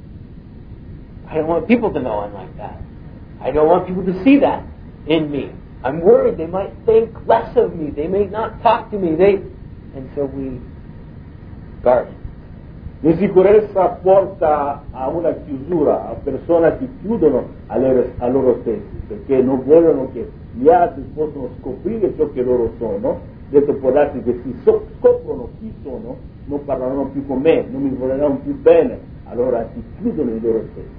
I don't want people to know I'm like that. I don't want people to see that in me. I'm worried they might think less of me. They may not talk to me. They, and so we guard. L'insicurezza porta a una chiusura, a persone che chiudono a loro, a loro stessi, perché non vogliono che gli altri possano scoprire ciò che loro sono. Detto può darsi che si so, scoprono chi sono, non parleranno più con me, non mi voleranno più bene, allora si chiudono in loro stessi.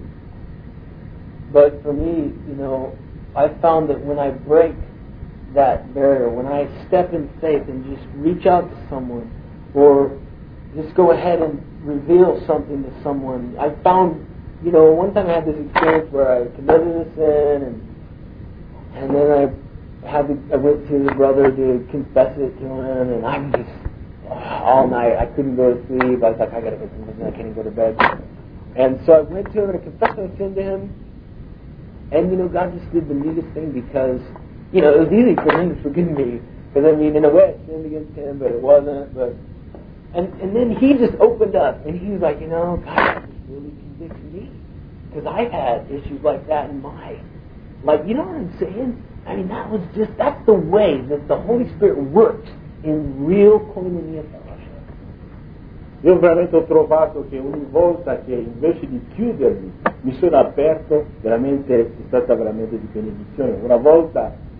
But for me, you know, I found that when I break that barrier, when I step in faith and just reach out to someone, or just go ahead and reveal something to someone, I found, you know, one time I had this experience where I committed a sin, and and then I had to, I went to the brother to confess it to him, and I was just all night. I couldn't go to sleep. I was like, I got to go to sleep. I can't even go to bed. And so I went to him and I confessed my sin to him. And, you know, God just did the neatest thing because, you know, it was easy for Him to forgive me. Because, I mean, in a way, I sinned against Him, but it wasn't. But And and then He just opened up, and He was like, you know, God, this really convicts me. Because I've had issues like that in my, like, you know what I'm saying? I mean, that was just, that's the way that the Holy Spirit works in real koinonia fellowship. Io veramente ho trovato che ogni volta che invece di chiudermi mi sono aperto, veramente è stata veramente di benedizione. Una volta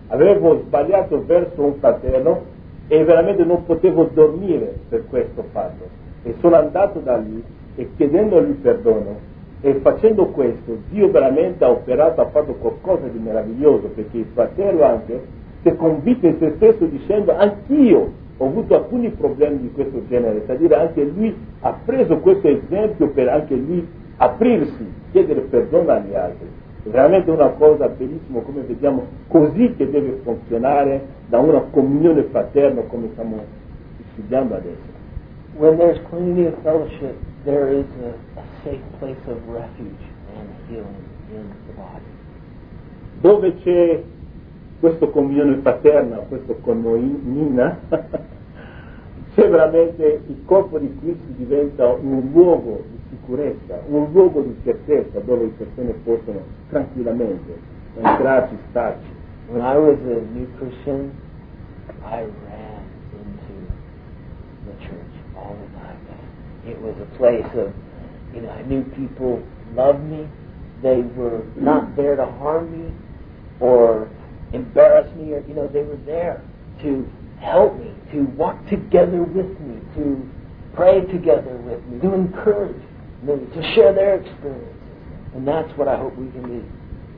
avevo sbagliato verso un fratello e veramente non potevo dormire per questo fatto. E sono andato da lui e chiedendogli perdono, e facendo questo Dio veramente ha operato, ha fatto qualcosa di meraviglioso, perché il fratello anche si è convinto in se stesso dicendo: anch'io ho avuto alcuni problemi di questo genere, cioè dire anche lui ha preso questo esempio per anche lui aprirsi, chiedere perdono agli altri. È veramente una cosa bellissima, come vediamo, così che deve funzionare da una comunione fraterna come stiamo studiando adesso. When there's community of fellowship, there is a, a safe place of refuge and healing in the body. Dove c'è questa comunione fraterna, questa comunina, c'è veramente il corpo di Cristo, diventa un luogo di sicurezza, un luogo di certezza dove le persone possono tranquillamente entrarci, starci. When I was a new Christian, I ran into the church all the time. It was a place of, you know, I knew people loved me. They were not there to harm me or embarrass me, or, you know, they were there to help me, to walk together with me, to pray together with me, to encourage me, to share their experiences. And that's what I hope we can be.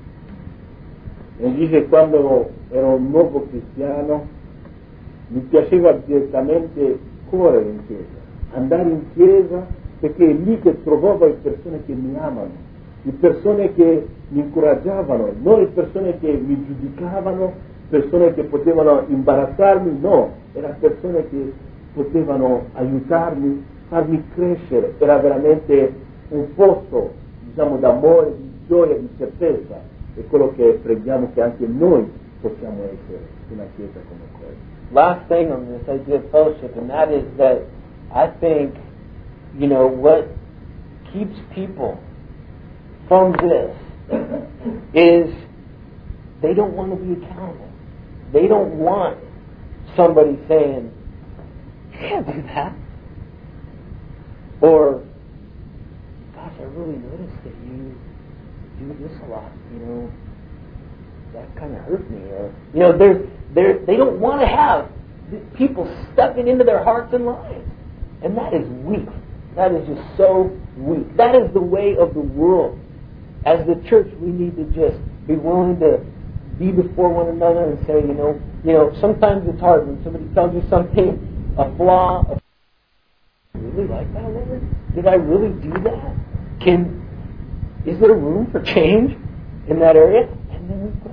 E dice, quando ero un nuovo cristiano mi piaceva direttamente correre in chiesa, andare in chiesa, perché è lì che trovavo le persone che mi amano, le persone che mi incoraggiavano, non le persone che mi giudicavano, persone che potevano imbarazzarmi, no, erano persone che potevano aiutarmi, farmi crescere. Era veramente un posto, diciamo, d'amore, di gioia, di certezza. È quello che preghiamo che anche noi possiamo essere in una chiesa come questa. Last thing on this idea of fellowship, and that is that I think, you know, what keeps people from this is they don't want to be accountable. They don't want somebody saying, you can't do that. Or, gosh, I really noticed that you do this a lot, you know, that kind of hurt me. Or, you know, they're, they're, they don't want to have people stepping into their hearts and lives. And that is weak. That is just so weak. That is the way of the world. As the church, we need to just be willing to be before one another and say, you know, you know, sometimes it's hard when somebody tells you something, a flaw. A, really like that, Lord? Did I really do that? Can, is there room for change in that area? And then we grow.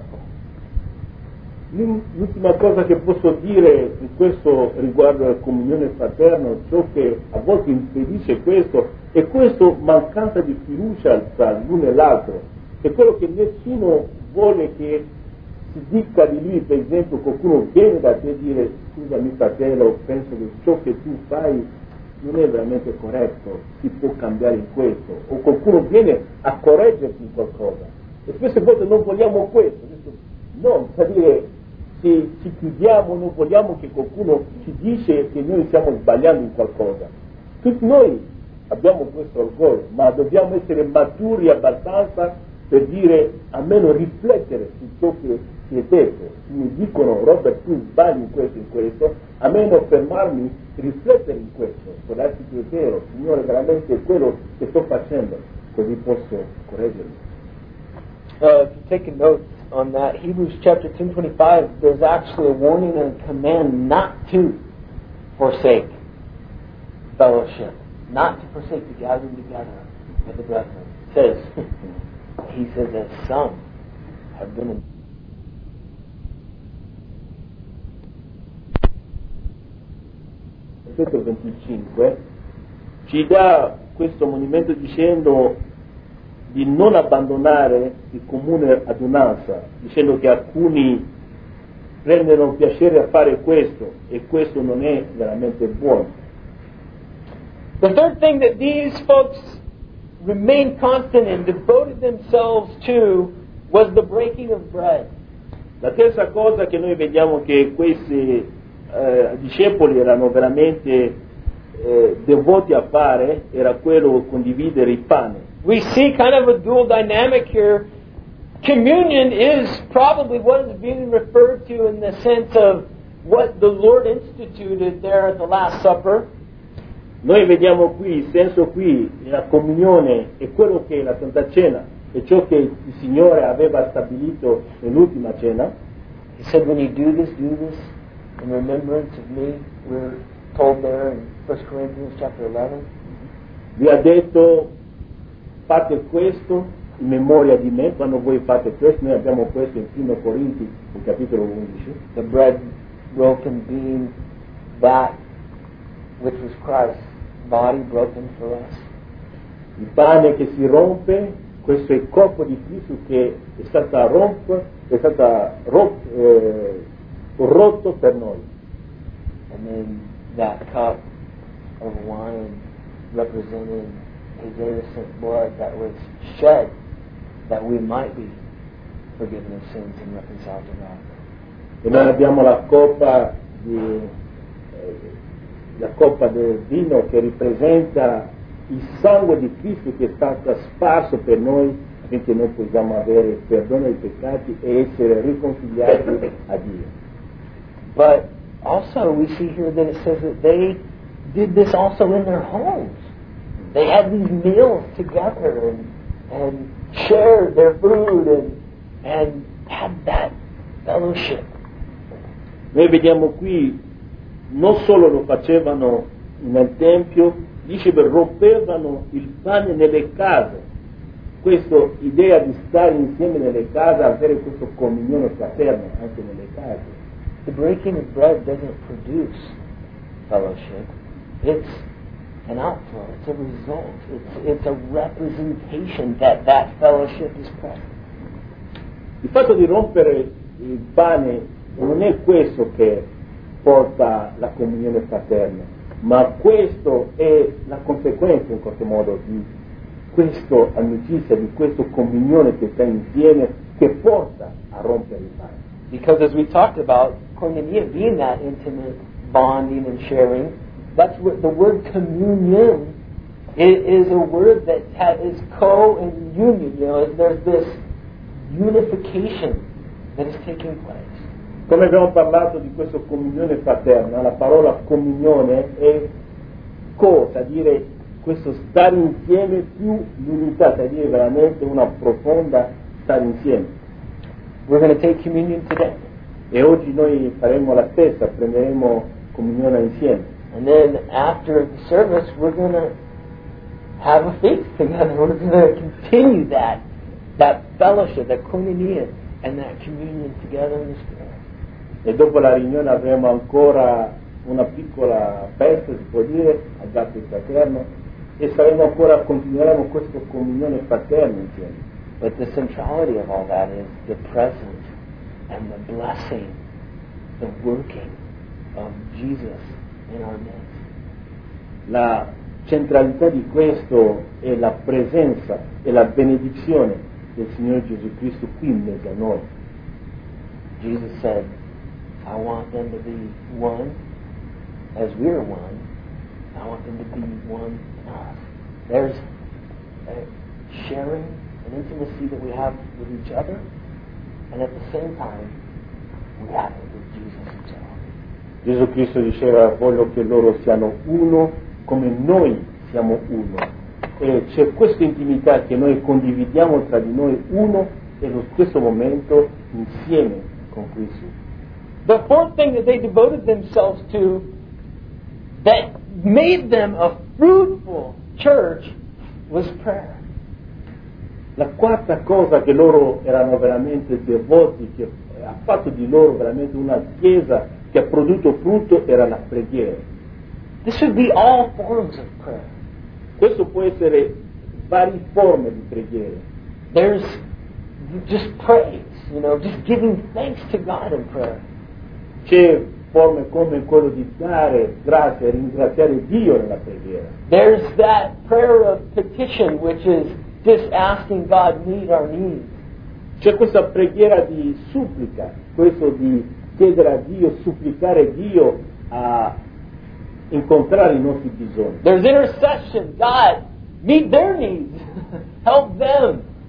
L'ultima cosa che posso dire in questo riguardo alla comunione fraterna, ciò che a volte impedisce questo, è questa mancanza di fiducia tra l'uno e l'altro. È quello che nessuno vuole che si dica di lui. Per esempio, qualcuno viene da te e dire: scusami fratello, penso che ciò che tu fai non è veramente corretto, si può cambiare in questo. O qualcuno viene a correggerti in qualcosa. E spesse volte non vogliamo questo. No, per dire, se ci chiudiamo, non vogliamo che qualcuno ci dice che noi stiamo sbagliando in qualcosa. Tutti noi abbiamo questo orgoglio, ma dobbiamo essere maturi abbastanza per dire, almeno riflettere su ciò che si è detto. Mi dicono: Robert, tu sbagli in questo e in questo, almeno fermarmi, riflettere in questo, per darsi che è vero, Signore, veramente è quello che sto facendo, così posso correggermi. Uh, if you take a note on that, Hebrews chapter ten twenty-five, there's actually a warning and a command not to forsake fellowship, not to forsake the gathering together with the brethren. It says, he says that some have been in Versetto venticinque ci dà questo monumento dicendo di non abbandonare il comune adunanza, dicendo che alcuni prendono piacere a fare questo e questo non è veramente buono. The third thing that these folks remained constant and devoted themselves to was the breaking of bread. La terza cosa che noi vediamo che questi eh, discepoli erano veramente eh, devoti a fare era quello di condividere il pane. We see kind of a dual dynamic here. communion is probably what is being referred to in the sense of what the Lord instituted there at the Last Supper. Noi vediamo qui, il senso qui, la comunione è quello che è la Santa Cena, è ciò che il Signore aveva stabilito nell'ultima cena. He said, when you do this, do this in remembrance of me. We're told there in First Corinthians chapter eleven. Vi ha detto, fate questo in memoria di me, quando voi fate questo. Noi abbiamo questo in Primo Corinzi, in capitolo undici. The bread broken being that which was Christ's body broken for us. Il pane che si rompe, questo è il corpo di Cristo che è stata rompo, è stata ro- eh, rotto per noi. And then that cup of wine representing His innocent blood that was shed that we might be forgiven of sins and reconciled to God. E noi abbiamo la coppa di, eh, la coppa del vino che rappresenta il sangue di Cristo che è stato sparso per noi affinché noi possiamo avere il perdono dei peccati e essere riconciliati a Dio. But also we see here that it says that they did this also in their homes. They had these meals together and, and shared their food and, and had that fellowship. Noi vediamo qui, non solo lo facevano nel Tempio, dice che rompevano il pane nelle case. Questa idea di stare insieme nelle case, avere questa comunione fraterna anche nelle case. The breaking of bread doesn't produce fellowship. It's an outflow. It's a result. It's, it's a representation that that fellowship is present. Il fatto di rompere il pane non è questo che porta la comunione fraterna, ma questo è la conseguenza in qualche modo di questa amicizia, di questa comunione che sta insieme, che porta a rompere il pane. Because as we talked about, koinonia being that intimate bonding and sharing, that's what the word communion is, is a word that ha, is co and union. You know, there's this unification that is taking place. Come abbiamo parlato di questa comunione fraterna, la parola comunione è cosa, dire questo stare insieme più l'unità, cioè dire veramente una profonda stare insieme. We're going to take communion today. E oggi noi faremo la stessa, prenderemo comunione insieme. And then after the service, we're going to have a feast together. We're going to continue that, that fellowship, that koinonia, and that communion together in the Spirit. E dopo la riunione avremo ancora una piccola festa, si può dire, al gatto fraterno, e saremo ancora, continueremo questa comunione fraterna insieme. But the centrality of all that is the presence and the blessing, the working of Jesus in our midst. La centralità di questo è la presenza e la benedizione del Signore Gesù Cristo qui in mezzo a noi. Jesus said, I want them to be one as we're one. I want them to be one in us. There's a sharing, an intimacy that we have with each other, and at the same time, we have it with Jesus himself. Gesù Cristo diceva, voglio che loro siano uno come noi siamo uno. E c'è questa intimità che noi condividiamo tra di noi uno e allo stesso momento insieme con Cristo. The fourth thing that they devoted themselves to that made them a fruitful church was prayer. La quarta cosa che loro erano veramente devoti, che ha fatto di loro veramente una chiesa che ha prodotto frutto, era la preghiera. This would be all forms of prayer. Questo può essere varie forme di preghiera. There's just praise, you know, just giving thanks to God in prayer. C'è forme come quello di dare grazie e ringraziare Dio nella preghiera. There's that prayer of petition, which is just asking God meet our needs. C'è questa preghiera di supplica, questo di chiedere a Dio, supplicare Dio a incontrare i nostri bisogni. There's intercession. God, meet their needs. Help them.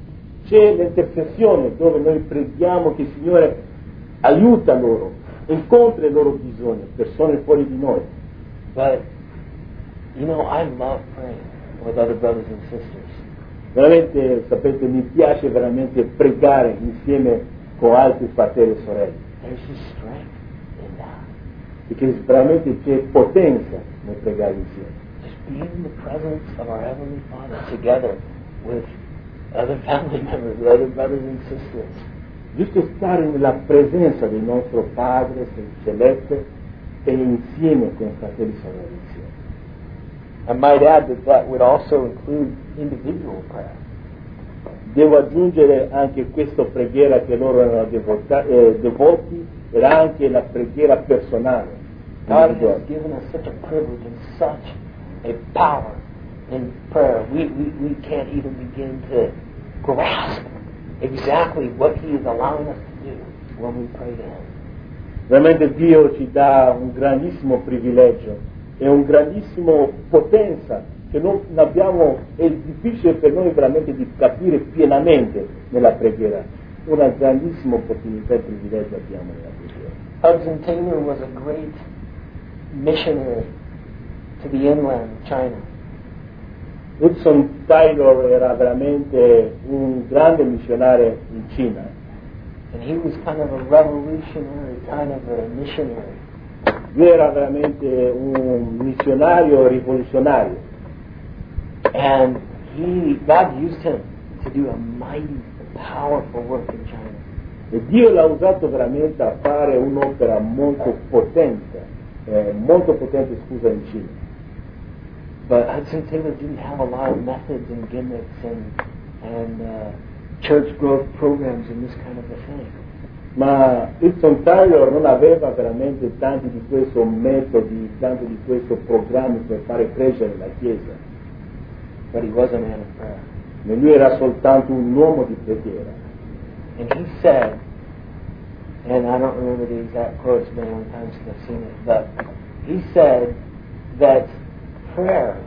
c'è l'intercessione dove noi preghiamo che il Signore aiuta loro, incontra i loro bisogni, persone fuori di noi. But, you know, I love praying with other brothers and sisters. Veramente, sapete, mi piace veramente pregare insieme con altri fratelli e sorelle. There's just strength in that. Perché veramente c'è potenza nel pregare insieme. Just being in the presence of our Heavenly Father together with other family members, with other brothers and sisters. Giusto stare nella presenza del nostro Padre Celeste e insieme con fratelli e sorelle insieme. I might add that that would also include individual prayer. Devo aggiungere anche questa preghiera che loro erano devota, eh, devoti, era anche la preghiera personale. God has given us such a privilege and such a power in prayer. We, we, we can't even begin to grasp exactly what He is allowing us to do when we pray to Him. Veramente Dio ci dà un grandissimo privilegio e un grandissimo potenza che non abbiamo, è difficile per noi veramente di capire pienamente nella preghiera. Una grandissima opportunità e privilegio abbiamo nella preghiera. Hudson Taylor was a great missionary to the inland of China. Hudson Taylor era veramente un grande missionario in Cina. And he was kind of a revolutionary, kind of a missionary. Lui era veramente un missionario rivoluzionario. And he, God used him to do a mighty, powerful work in China. E Dio l'ha usato veramente a fare un'opera molto potente, eh, molto potente, scusa, in Cina. But Hudson Taylor didn't have a lot of methods and gimmicks and, and uh, church growth programs and this kind of a thing. Ma Hudson Taylor non aveva veramente tanti di questi metodi, tanti di questi programmi per fare crescere la Chiesa. But he was a man of prayer. Ma lui era soltanto un uomo di preghiera. And he said, and I don't remember the exact quote, it's been a long time since I've seen it, but he said that prayer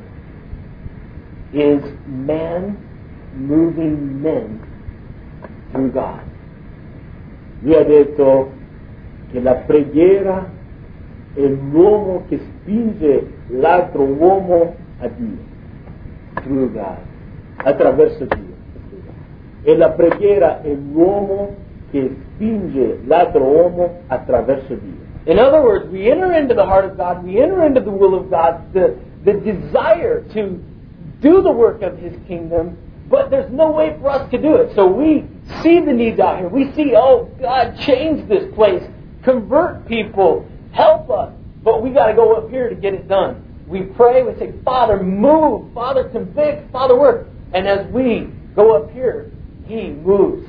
is man moving men through God. Lui ha detto che la preghiera è l'uomo che spinge l'altro uomo a Dio. Through God. Attraverso Dio. E la preghiera è l'uomo che spinge l'altro uomo attraverso Dio. In other words, we enter into the heart of God, we enter into the will of God, the, the desire to do the work of His kingdom, but there's no way for us to do it. So we see the needs out here. We see, oh, God, change this place, convert people, help us. But we got to go up here to get it done. We pray, we say, Father, move, Father, convict, Father, work. And as we go up here, He moves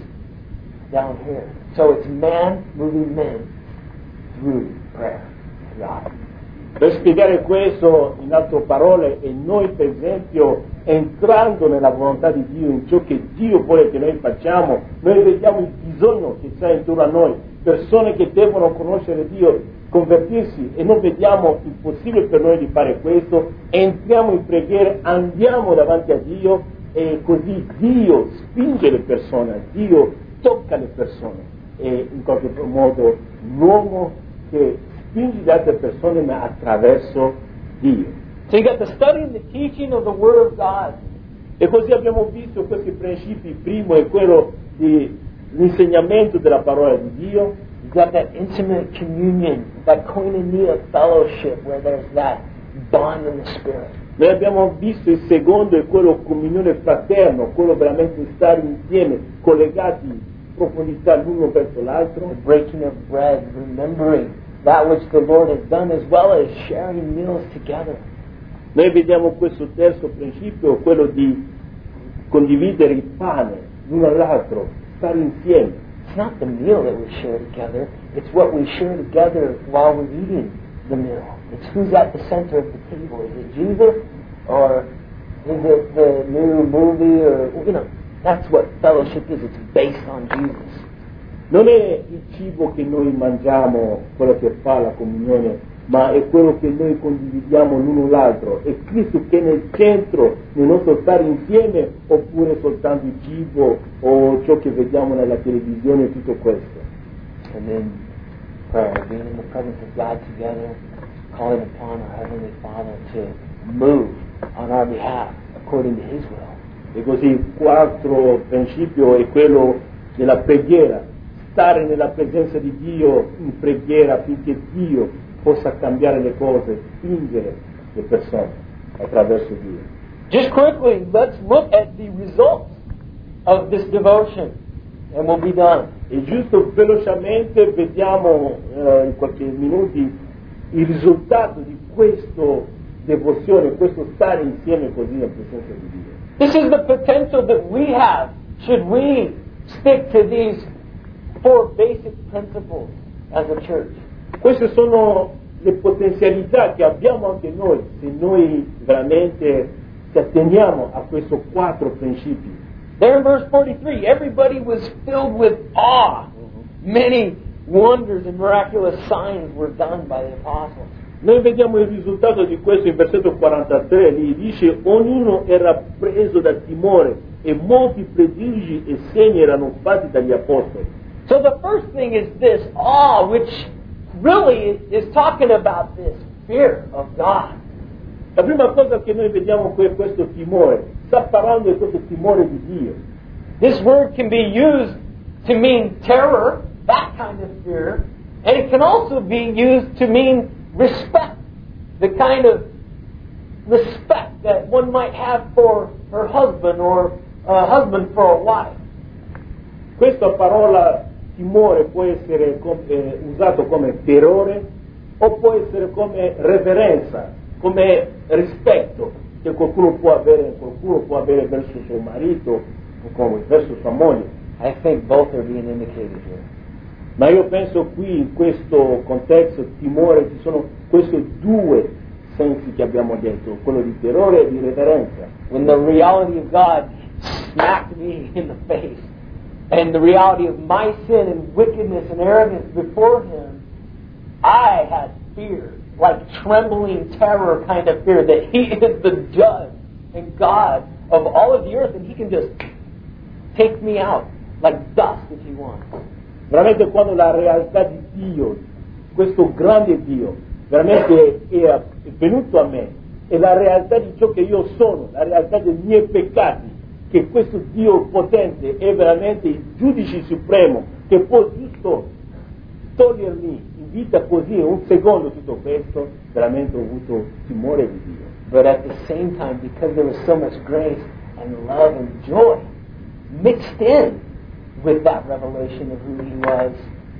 down here. So it's man moving men through prayer to God. Per spiegare questo, in altre parole, è noi per esempio entrando nella volontà di Dio, in ciò che Dio vuole che noi facciamo, noi vediamo il bisogno che c'è intorno a noi, persone che devono conoscere Dio, convertirsi, e non vediamo il possibile per noi di fare questo, entriamo in preghiera, andiamo davanti a Dio e così Dio spinge le persone, Dio tocca le persone e in qualche modo l'uomo che spinge le altre persone ma attraverso Dio. So you got the study and the teaching of the Word of God. E così abbiamo visto questi principi. Il primo è quello dell'insegnamento della parola di Dio. You've got that intimate communion, that koinonia fellowship where there's that bond in the Spirit. Noi abbiamo visto il secondo è quello comunione fraterno, quello veramente stare insieme, collegati in profondità l'uno verso l'altro. The breaking of bread, remembering that which the Lord has done, as well as sharing meals together. Noi vediamo questo terzo principio, quello di condividere il pane l'uno all'altro, stare insieme. It's not the meal that we share together, it's what we share together while we're eating the meal. It's who's at the center of the table. Is it Jesus, or is it the new movie, or, you know, that's what fellowship is. It's based on Jesus. Non è il cibo che noi mangiamo quello che fa la comunione ma è quello che noi condividiamo l'uno l'altro. È Cristo che è nel centro nel nostro stare insieme, oppure soltanto il cibo o ciò che vediamo nella televisione e tutto questo. And then prayer, being in the presence of God together, calling upon our Heavenly Father to move on our behalf according to His will. E così il quarto principio è quello della preghiera, stare nella presenza di Dio in preghiera affinché Dio possa cambiare le cose, spingere le persone attraverso Dio. Just quickly, let's look at the results of this devotion and we'll be done. E giusto velocemente vediamo eh, in qualche minuti il risultato di questa devozione, questo stare insieme così in presenza di Dio. This is the potential that we have should we stick to these four basic principles as a church. Queste sono le potenzialità che abbiamo anche noi se noi veramente ci atteniamo a questi quattro principi. There in verse forty-three, everybody was filled with awe. Many wonders and miraculous signs were done by the apostles. Noi vediamo il risultato di questo in versetto quarantatré, lì dice: ognuno era preso da timore e molti prodigi e segni erano fatti dagli apostoli. So the first thing is this awe, which really is talking about this fear of God. La prima cosa che noi vediamo qui è questo timore, sta parlando di questo timore di Dio. This word can be used to mean terror, that kind of fear, and it can also be used to mean respect, the kind of respect that one might have for her husband or a husband for a wife. Questa parola timore può essere com- eh, usato come terrore o può essere come reverenza, come rispetto che qualcuno può avere, qualcuno può avere verso suo marito o come verso sua moglie. I think both are being indicated here. Ma io penso qui in questo contesto timore ci sono questi due sensi che abbiamo detto, quello di terrore e di reverenza. When the reality of God smacked me in the face and the reality of my sin and wickedness and arrogance before Him, I had fear, like trembling terror kind of fear that He is the judge and God of all of the earth and He can just take me out like dust if He wants. Veramente quando la realtà di Dio, questo grande Dio, veramente è, è venuto a me, è la realtà di ciò che io sono, la realtà dei miei peccati, che questo Dio potente è veramente il giudice supremo, che può giusto togliermi in vita così, in un secondo tutto questo, veramente ho avuto timore di Dio. But at the same time, because there was so much grace and love and joy mixed in with that revelation of who He was,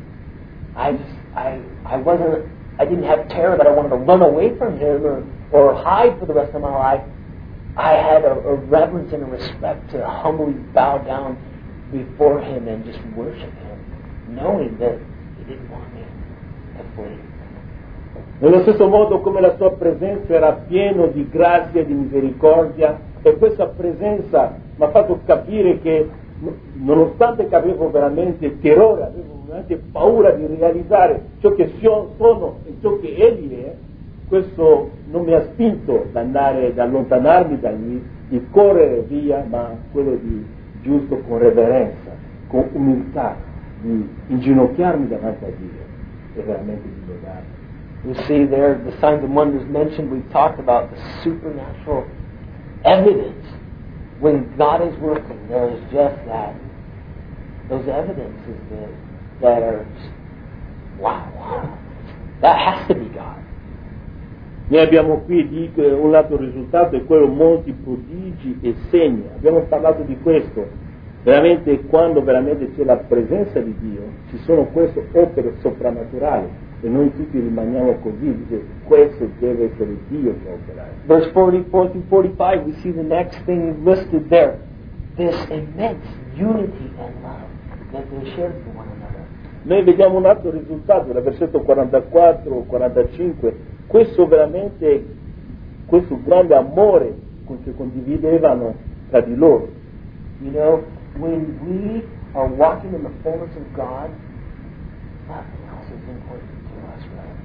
I just, I, I wasn't, I didn't have terror that I wanted to run away from Him or, or hide for the rest of my life. I had a, a reverence and a respect to humbly bow down before Him and just worship Him, knowing that He didn't want me to flee. Nello stesso modo come la Sua presenza era piena di grazia e di misericordia, e questa presenza mi ha fatto capire che nonostante che avevo veramente terrore, avevo veramente paura di realizzare ciò che sono e ciò che Egli è, questo non mi ha spinto ad andare, ad allontanarmi da lì, di correre via, ma quello di giusto con reverenza, con umiltà, di inginocchiarmi davanti a Dio e veramente di lodarlo. You see there, the signs and wonders mentioned, we've talked about the supernatural evidence. When God is working, there is just that. Those evidences that, that are just, wow, wow. That has to be God. Noi abbiamo qui di, un lato risultato è quello molti prodigi e segni. Abbiamo parlato di questo. Veramente quando veramente c'è la presenza di Dio, ci sono queste opere soprannaturali. E noi tutti rimaniamo così, dice, questo deve essere Dio che opera. Verse forty-four through forty-five, we see the next thing listed there. This immense unity and love that they shared for one another. Noi vediamo un altro risultato, dal versetto quarantaquattro quarantacinque, questo veramente, questo grande amore che condividevano tra di loro. You know, when we are walking in the fullness of God, nothing else is important to us, right?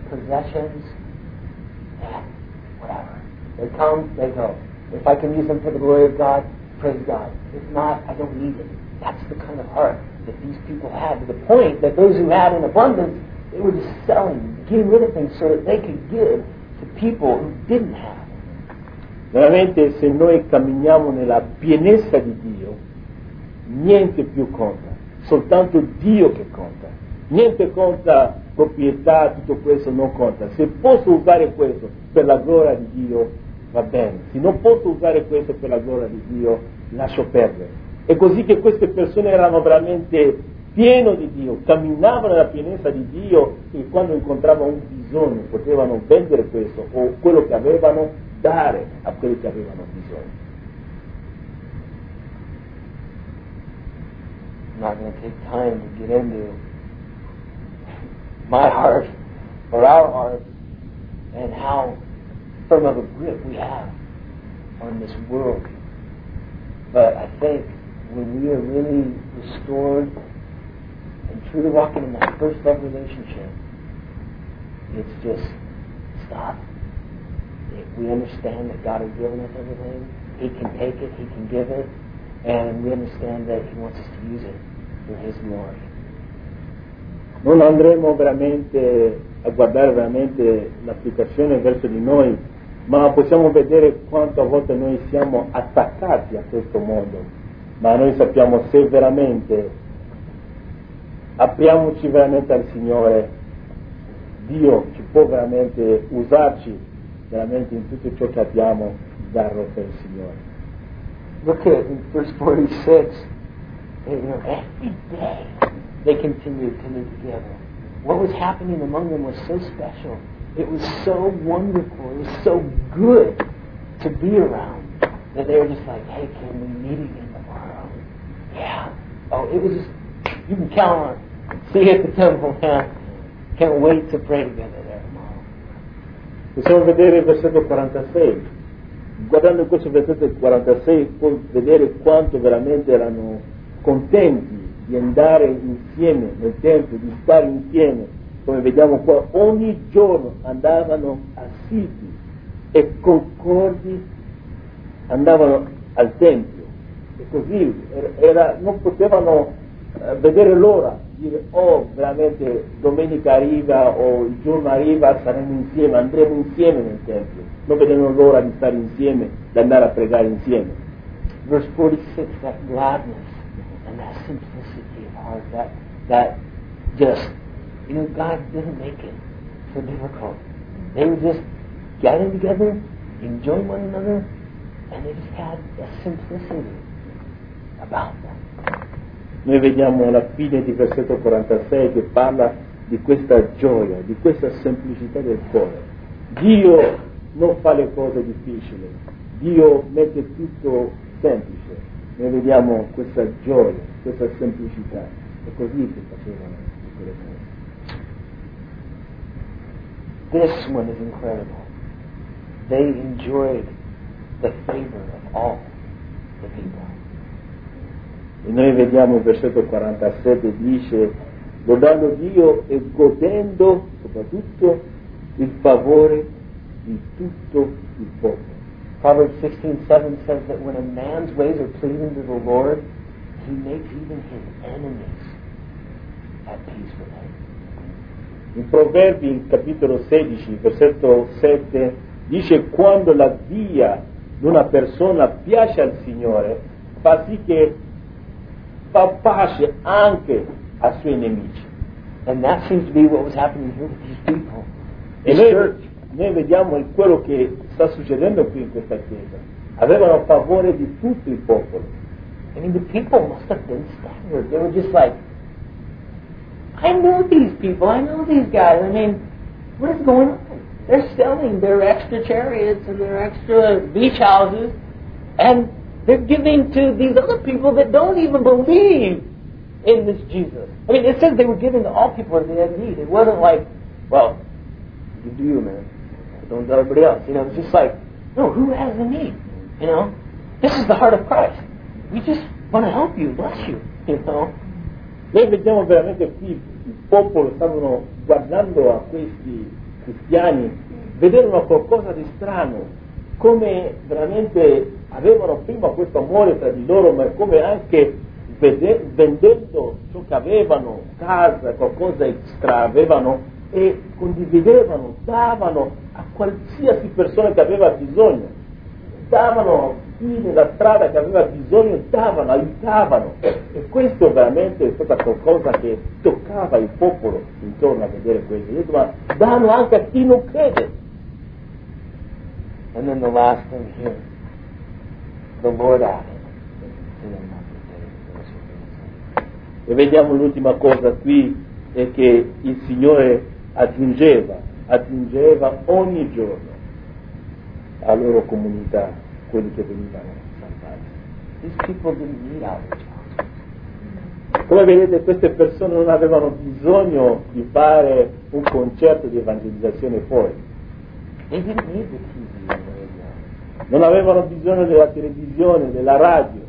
possessions, yeah, whatever. They come, they go. If I can use them for the glory of God, praise God. If not, I don't need it. That's the kind of heart that these people had, to the point that those who had in abundance, they were just selling, getting rid of things so that they could give to people who didn't have. Veramente, se noi camminiamo nella pienezza di Dio, niente più conta, soltanto Dio che conta. Niente conta, proprietà, tutto questo non conta. Se posso usare questo per la gloria di Dio, va bene. Se non posso usare questo per la gloria di Dio, lascio perdere. È così che queste persone erano veramente piene di Dio, camminavano nella pienezza di Dio, e quando incontravano un bisogno potevano vendere questo o quello che avevano, dare a quelli che avevano bisogno. I'm not going to take time to get into my heart or our hearts and how firm of a grip we have on this world. But I think when we are really restored and truly walking in that first love relationship, it's just stop. We understand that God has given us everything. He can take it, He can give it, and we understand that He wants us to use it for His glory. Non andremo veramente a guardare veramente l'applicazione verso di noi, ma possiamo vedere quanto a volte noi siamo attaccati a questo mondo, ma noi sappiamo se veramente apriamoci veramente al Signore, Dio ci può veramente usarci veramente in tutto ciò che abbiamo, darlo per il Signore. Look at in verse forty-six, you know, every day they continued to live together. What was happening among them was so special. It was so wonderful. It was so good to be around that they were just like, hey, can we meet again tomorrow? Yeah. Oh, it was just, you can count on it. See you at the temple, man. Can't wait to pray together there tomorrow. Possiamo vedere il versetto quarantasei. Guardando questo versetto quarantasei puoi vedere quanto veramente erano contenti di andare insieme nel tempio, di stare insieme. Come vediamo qua, ogni giorno andavano assiti e concordi andavano al tempio. E così era, non potevano uh, vedere l'ora, dire oh veramente domenica arriva o il giorno arriva, saremo insieme, andremo insieme nel tempio. Non vedevano l'ora di stare insieme, di andare a pregare insieme. Verse forty-six, that gladness and that simplicity of heart, that, that just, you know, God didn't make it so difficult. They would just gather together, enjoy one another, and they just had a simplicity about them. Noi vediamo alla fine di versetto quarantasei che parla di questa gioia, di questa semplicità del cuore. Dio non fa le cose difficili, Dio mette tutto semplice. Noi vediamo questa gioia, questa semplicità. È così che facevano quelle cose. This one is incredible. They enjoyed the favor of all the people. E noi vediamo il versetto quarantasette, dice, lodando Dio e godendo soprattutto il favore di tutto il popolo. Proverbs sixteen seven says that when a man's ways are pleasing to the Lord, He makes even his enemies at peace with him. In Proverbi, il capitolo sedici, versetto sette, dice quando la via di una persona piace al Signore, fa sì che fa pace anche ai suoi nemici. And that seems to be what was happening here with these people. E noi, noi vediamo quello che sta succedendo qui in questa chiesa. Avevano favore di tutto il popolo. I mean, the people must have been staggered. They were just like, I know these people, I know these guys. I mean, what is going on? They're selling their extra chariots and their extra beach houses, and they're giving to these other people that don't even believe in this Jesus. I mean, it says they were giving to all people as they had need. It wasn't like, well, you do you, man. Don't tell everybody else. You know, it's just like, no, who has a need? You know, this is the heart of Christ. We just want to help you, bless you, you know. Noi vediamo veramente qui il popolo stavano guardando a questi cristiani vedevano qualcosa di strano, come veramente avevano prima questo amore tra di loro, ma come anche vede- vendendo ciò che avevano, casa, qualcosa extra avevano, e condividevano, davano a qualsiasi persona che aveva bisogno, davano chi nella strada che aveva bisogno, davano, aiutavano, e questo veramente è stata qualcosa che toccava il popolo intorno a vedere questo. Detto, ma danno anche a chi non crede. And then the last thing here, the Lord added to the number of days. E vediamo l'ultima cosa qui, è che il Signore aggiungeva, aggiungeva ogni giorno alla loro comunità quelli che venivano salvati. These people didn't need outreach. Come vedete, queste persone non avevano bisogno di fare un concerto di evangelizzazione fuori. They didn't need the T V and radio. Non avevano bisogno della televisione, della radio.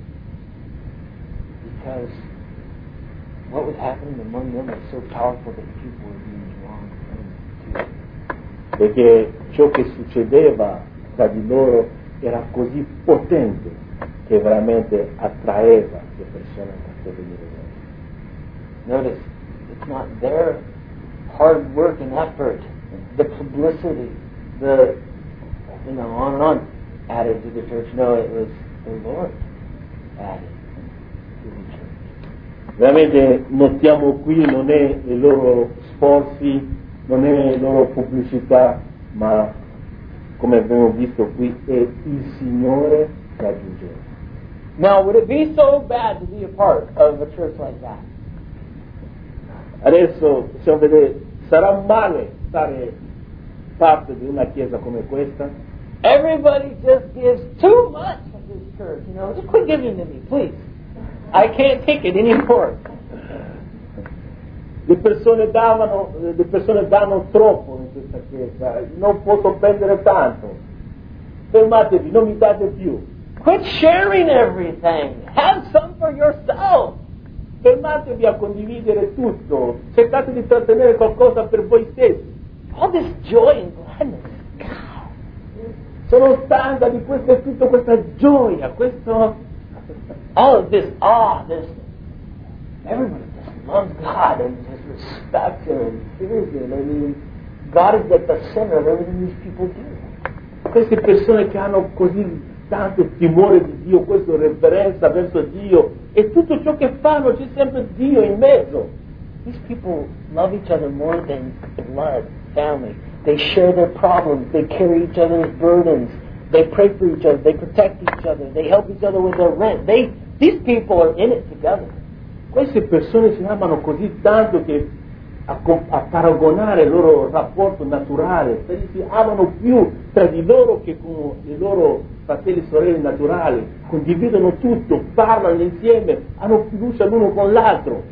Because what was happening among them was so powerful that people were being drawn to it. Perché ciò che succedeva tra di loro era così potente che veramente attraeva le persone a venire. Notice, it's not their hard work and effort, the publicity, the, you know, on and on, added to the church. No, it was the Lord added to the church. Veramente notiamo qui non è i loro sforzi, non è la loro pubblicità, ma come abbiamo visto qui è il Signore che aggiungeva. Now, would it be so bad to be a part of a church like that? Adesso possiamo vedere, sarà male stare parte di una chiesa come questa? Everybody just gives too much at this church, you know. Just quit giving to me, please. I can't take it anymore. Le persone davano, le persone danno troppo in questa chiesa, non posso prendere tanto. Fermatevi, non mi date più. Quit sharing everything. Have some for yourself. Fermatevi a condividere tutto, cercate di trattenere qualcosa per voi stessi. All this joy and gladness. God. Sono stanca di questa, tutta questa gioia, questo, all of this awe, this, everybody just loves God and just respects Him and fears Him. I mean, God is at the center of everything these people do. Queste persone che hanno così tanto timore di Dio, questa reverenza verso Dio, e tutto ciò che fanno c'è sempre Dio in mezzo. These people love each other more than blood, family. They share their problems. They carry each other's burdens. They pray for each other. They protect each other. They help each other with their rent. They, these people are in it together. Queste persone si amano così tanto che a, a paragonare il loro rapporto naturale, si amano più tra di loro che con i loro fratelli e sorelle naturali, condividono tutto, parlano insieme, hanno fiducia l'uno con l'altro.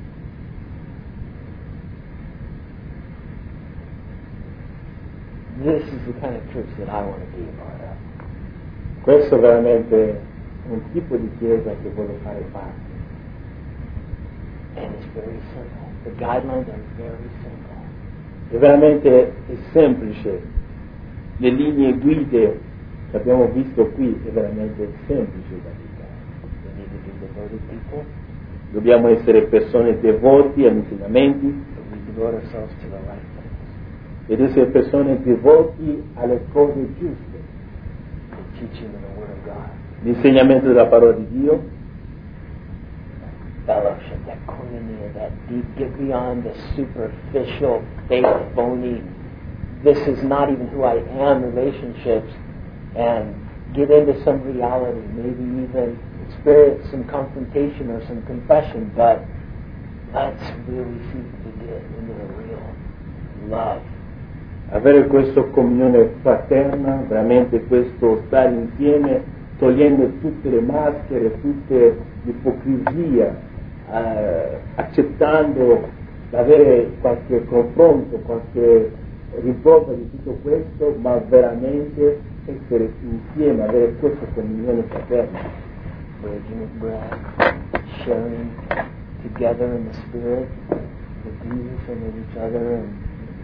This is the kind of church that I want to be a part of. Questo è veramente un tipo di chiesa che voglio fare parte. And it's very simple. The guidelines are very simple. È veramente è semplice. Le linee guide che abbiamo visto qui è veramente semplice da applicare. We need to be devoted people. Dobbiamo essere persone devoti agli insegnamenti. We devote ourselves to the right things. Ed essere persone devoti alle cose giuste. The teaching of the Word of God. L'insegnamento della parola di Dio. Fellowship, that koinonia, that deep, get beyond the superficial, fake, phony, this is not even who I am relationships, and get into some reality, maybe even experience some confrontation or some confession, but let's really seek to get into the real love. Avere questa comunione fraterna, veramente questo stare insieme, togliendo tutte le maschere, tutte l'ipocrisia, eh, accettando di avere qualche confronto, qualche riprova di tutto questo, ma veramente essere insieme, avere questa comunione fraterna. Breaking of bread, sharing together in the Spirit with Jesus and with each other, and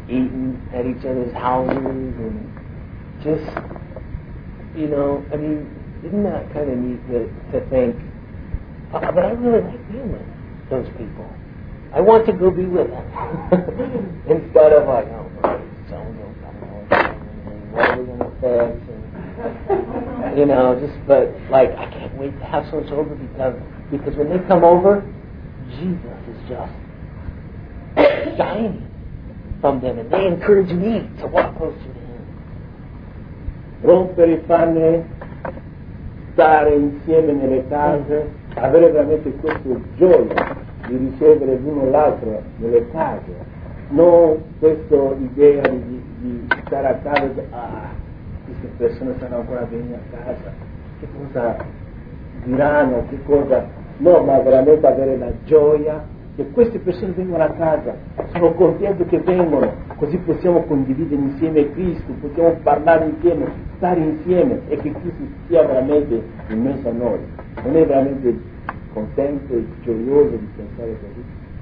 eating at each other's houses and just, you know, I mean, isn't that kind of neat to, to think, oh, but I really like being with those people. I want to go be with them. Instead of like, oh, so and so, and what are we going to fix? And, you know, just, but like, I can't wait to have someone over because, because when they come over, Jesus is just shining from them and they encourage me to walk closer to Him. Rompere i panni, stare insieme nelle case, avere veramente questa gioia di ricevere l'uno l'altro nelle case, non questa idea di, di stare a casa e ah, queste persone stanno ancora a venire a casa, che cosa diranno, che cosa, no, ma veramente avere la gioia che queste persone vengono a casa, sono contento che vengono, così possiamo condividere insieme Cristo, possiamo parlare insieme, stare insieme e che Cristo sia veramente in mezzo a noi. Non è veramente contento e gioioso di pensare così?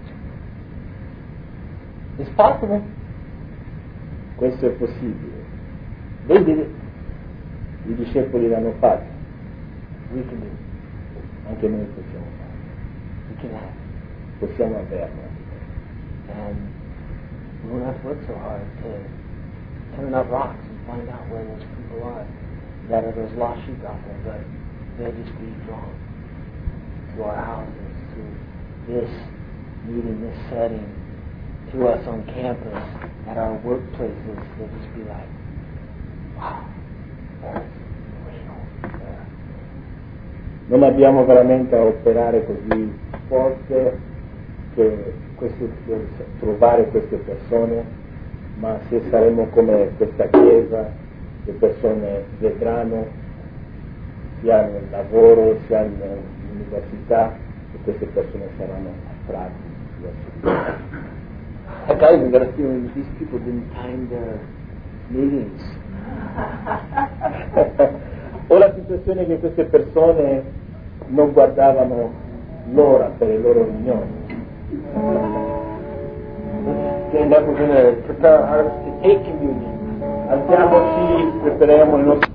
It's possible. Questo è possibile. They did it. I discepoli l'hanno fatto, We can do it. anche noi possiamo farlo, We can have it. possiamo averlo. And we don't have to work so hard to turn up rocks and find out where those people are that are those lost sheep out there, but they'll just be drawn to our houses, to this meeting, this setting, to us on campus, at our workplaces. They'll just be like, wow, that's real. Yeah. Non abbiamo veramente a operare così forte che queste, trovare queste persone, ma se saremo come questa chiesa, le persone vedranno sia nel lavoro sia nell'università che queste persone saranno attratte verso Dio. Heck, I even got a feeling that these people didn't time their meetings. Ho la sensazione che queste persone non guardavano l'ora per le loro riunioni. Stand up, we're going to prepare our hearts to take communion. Alziamoci, prepariamo il nostro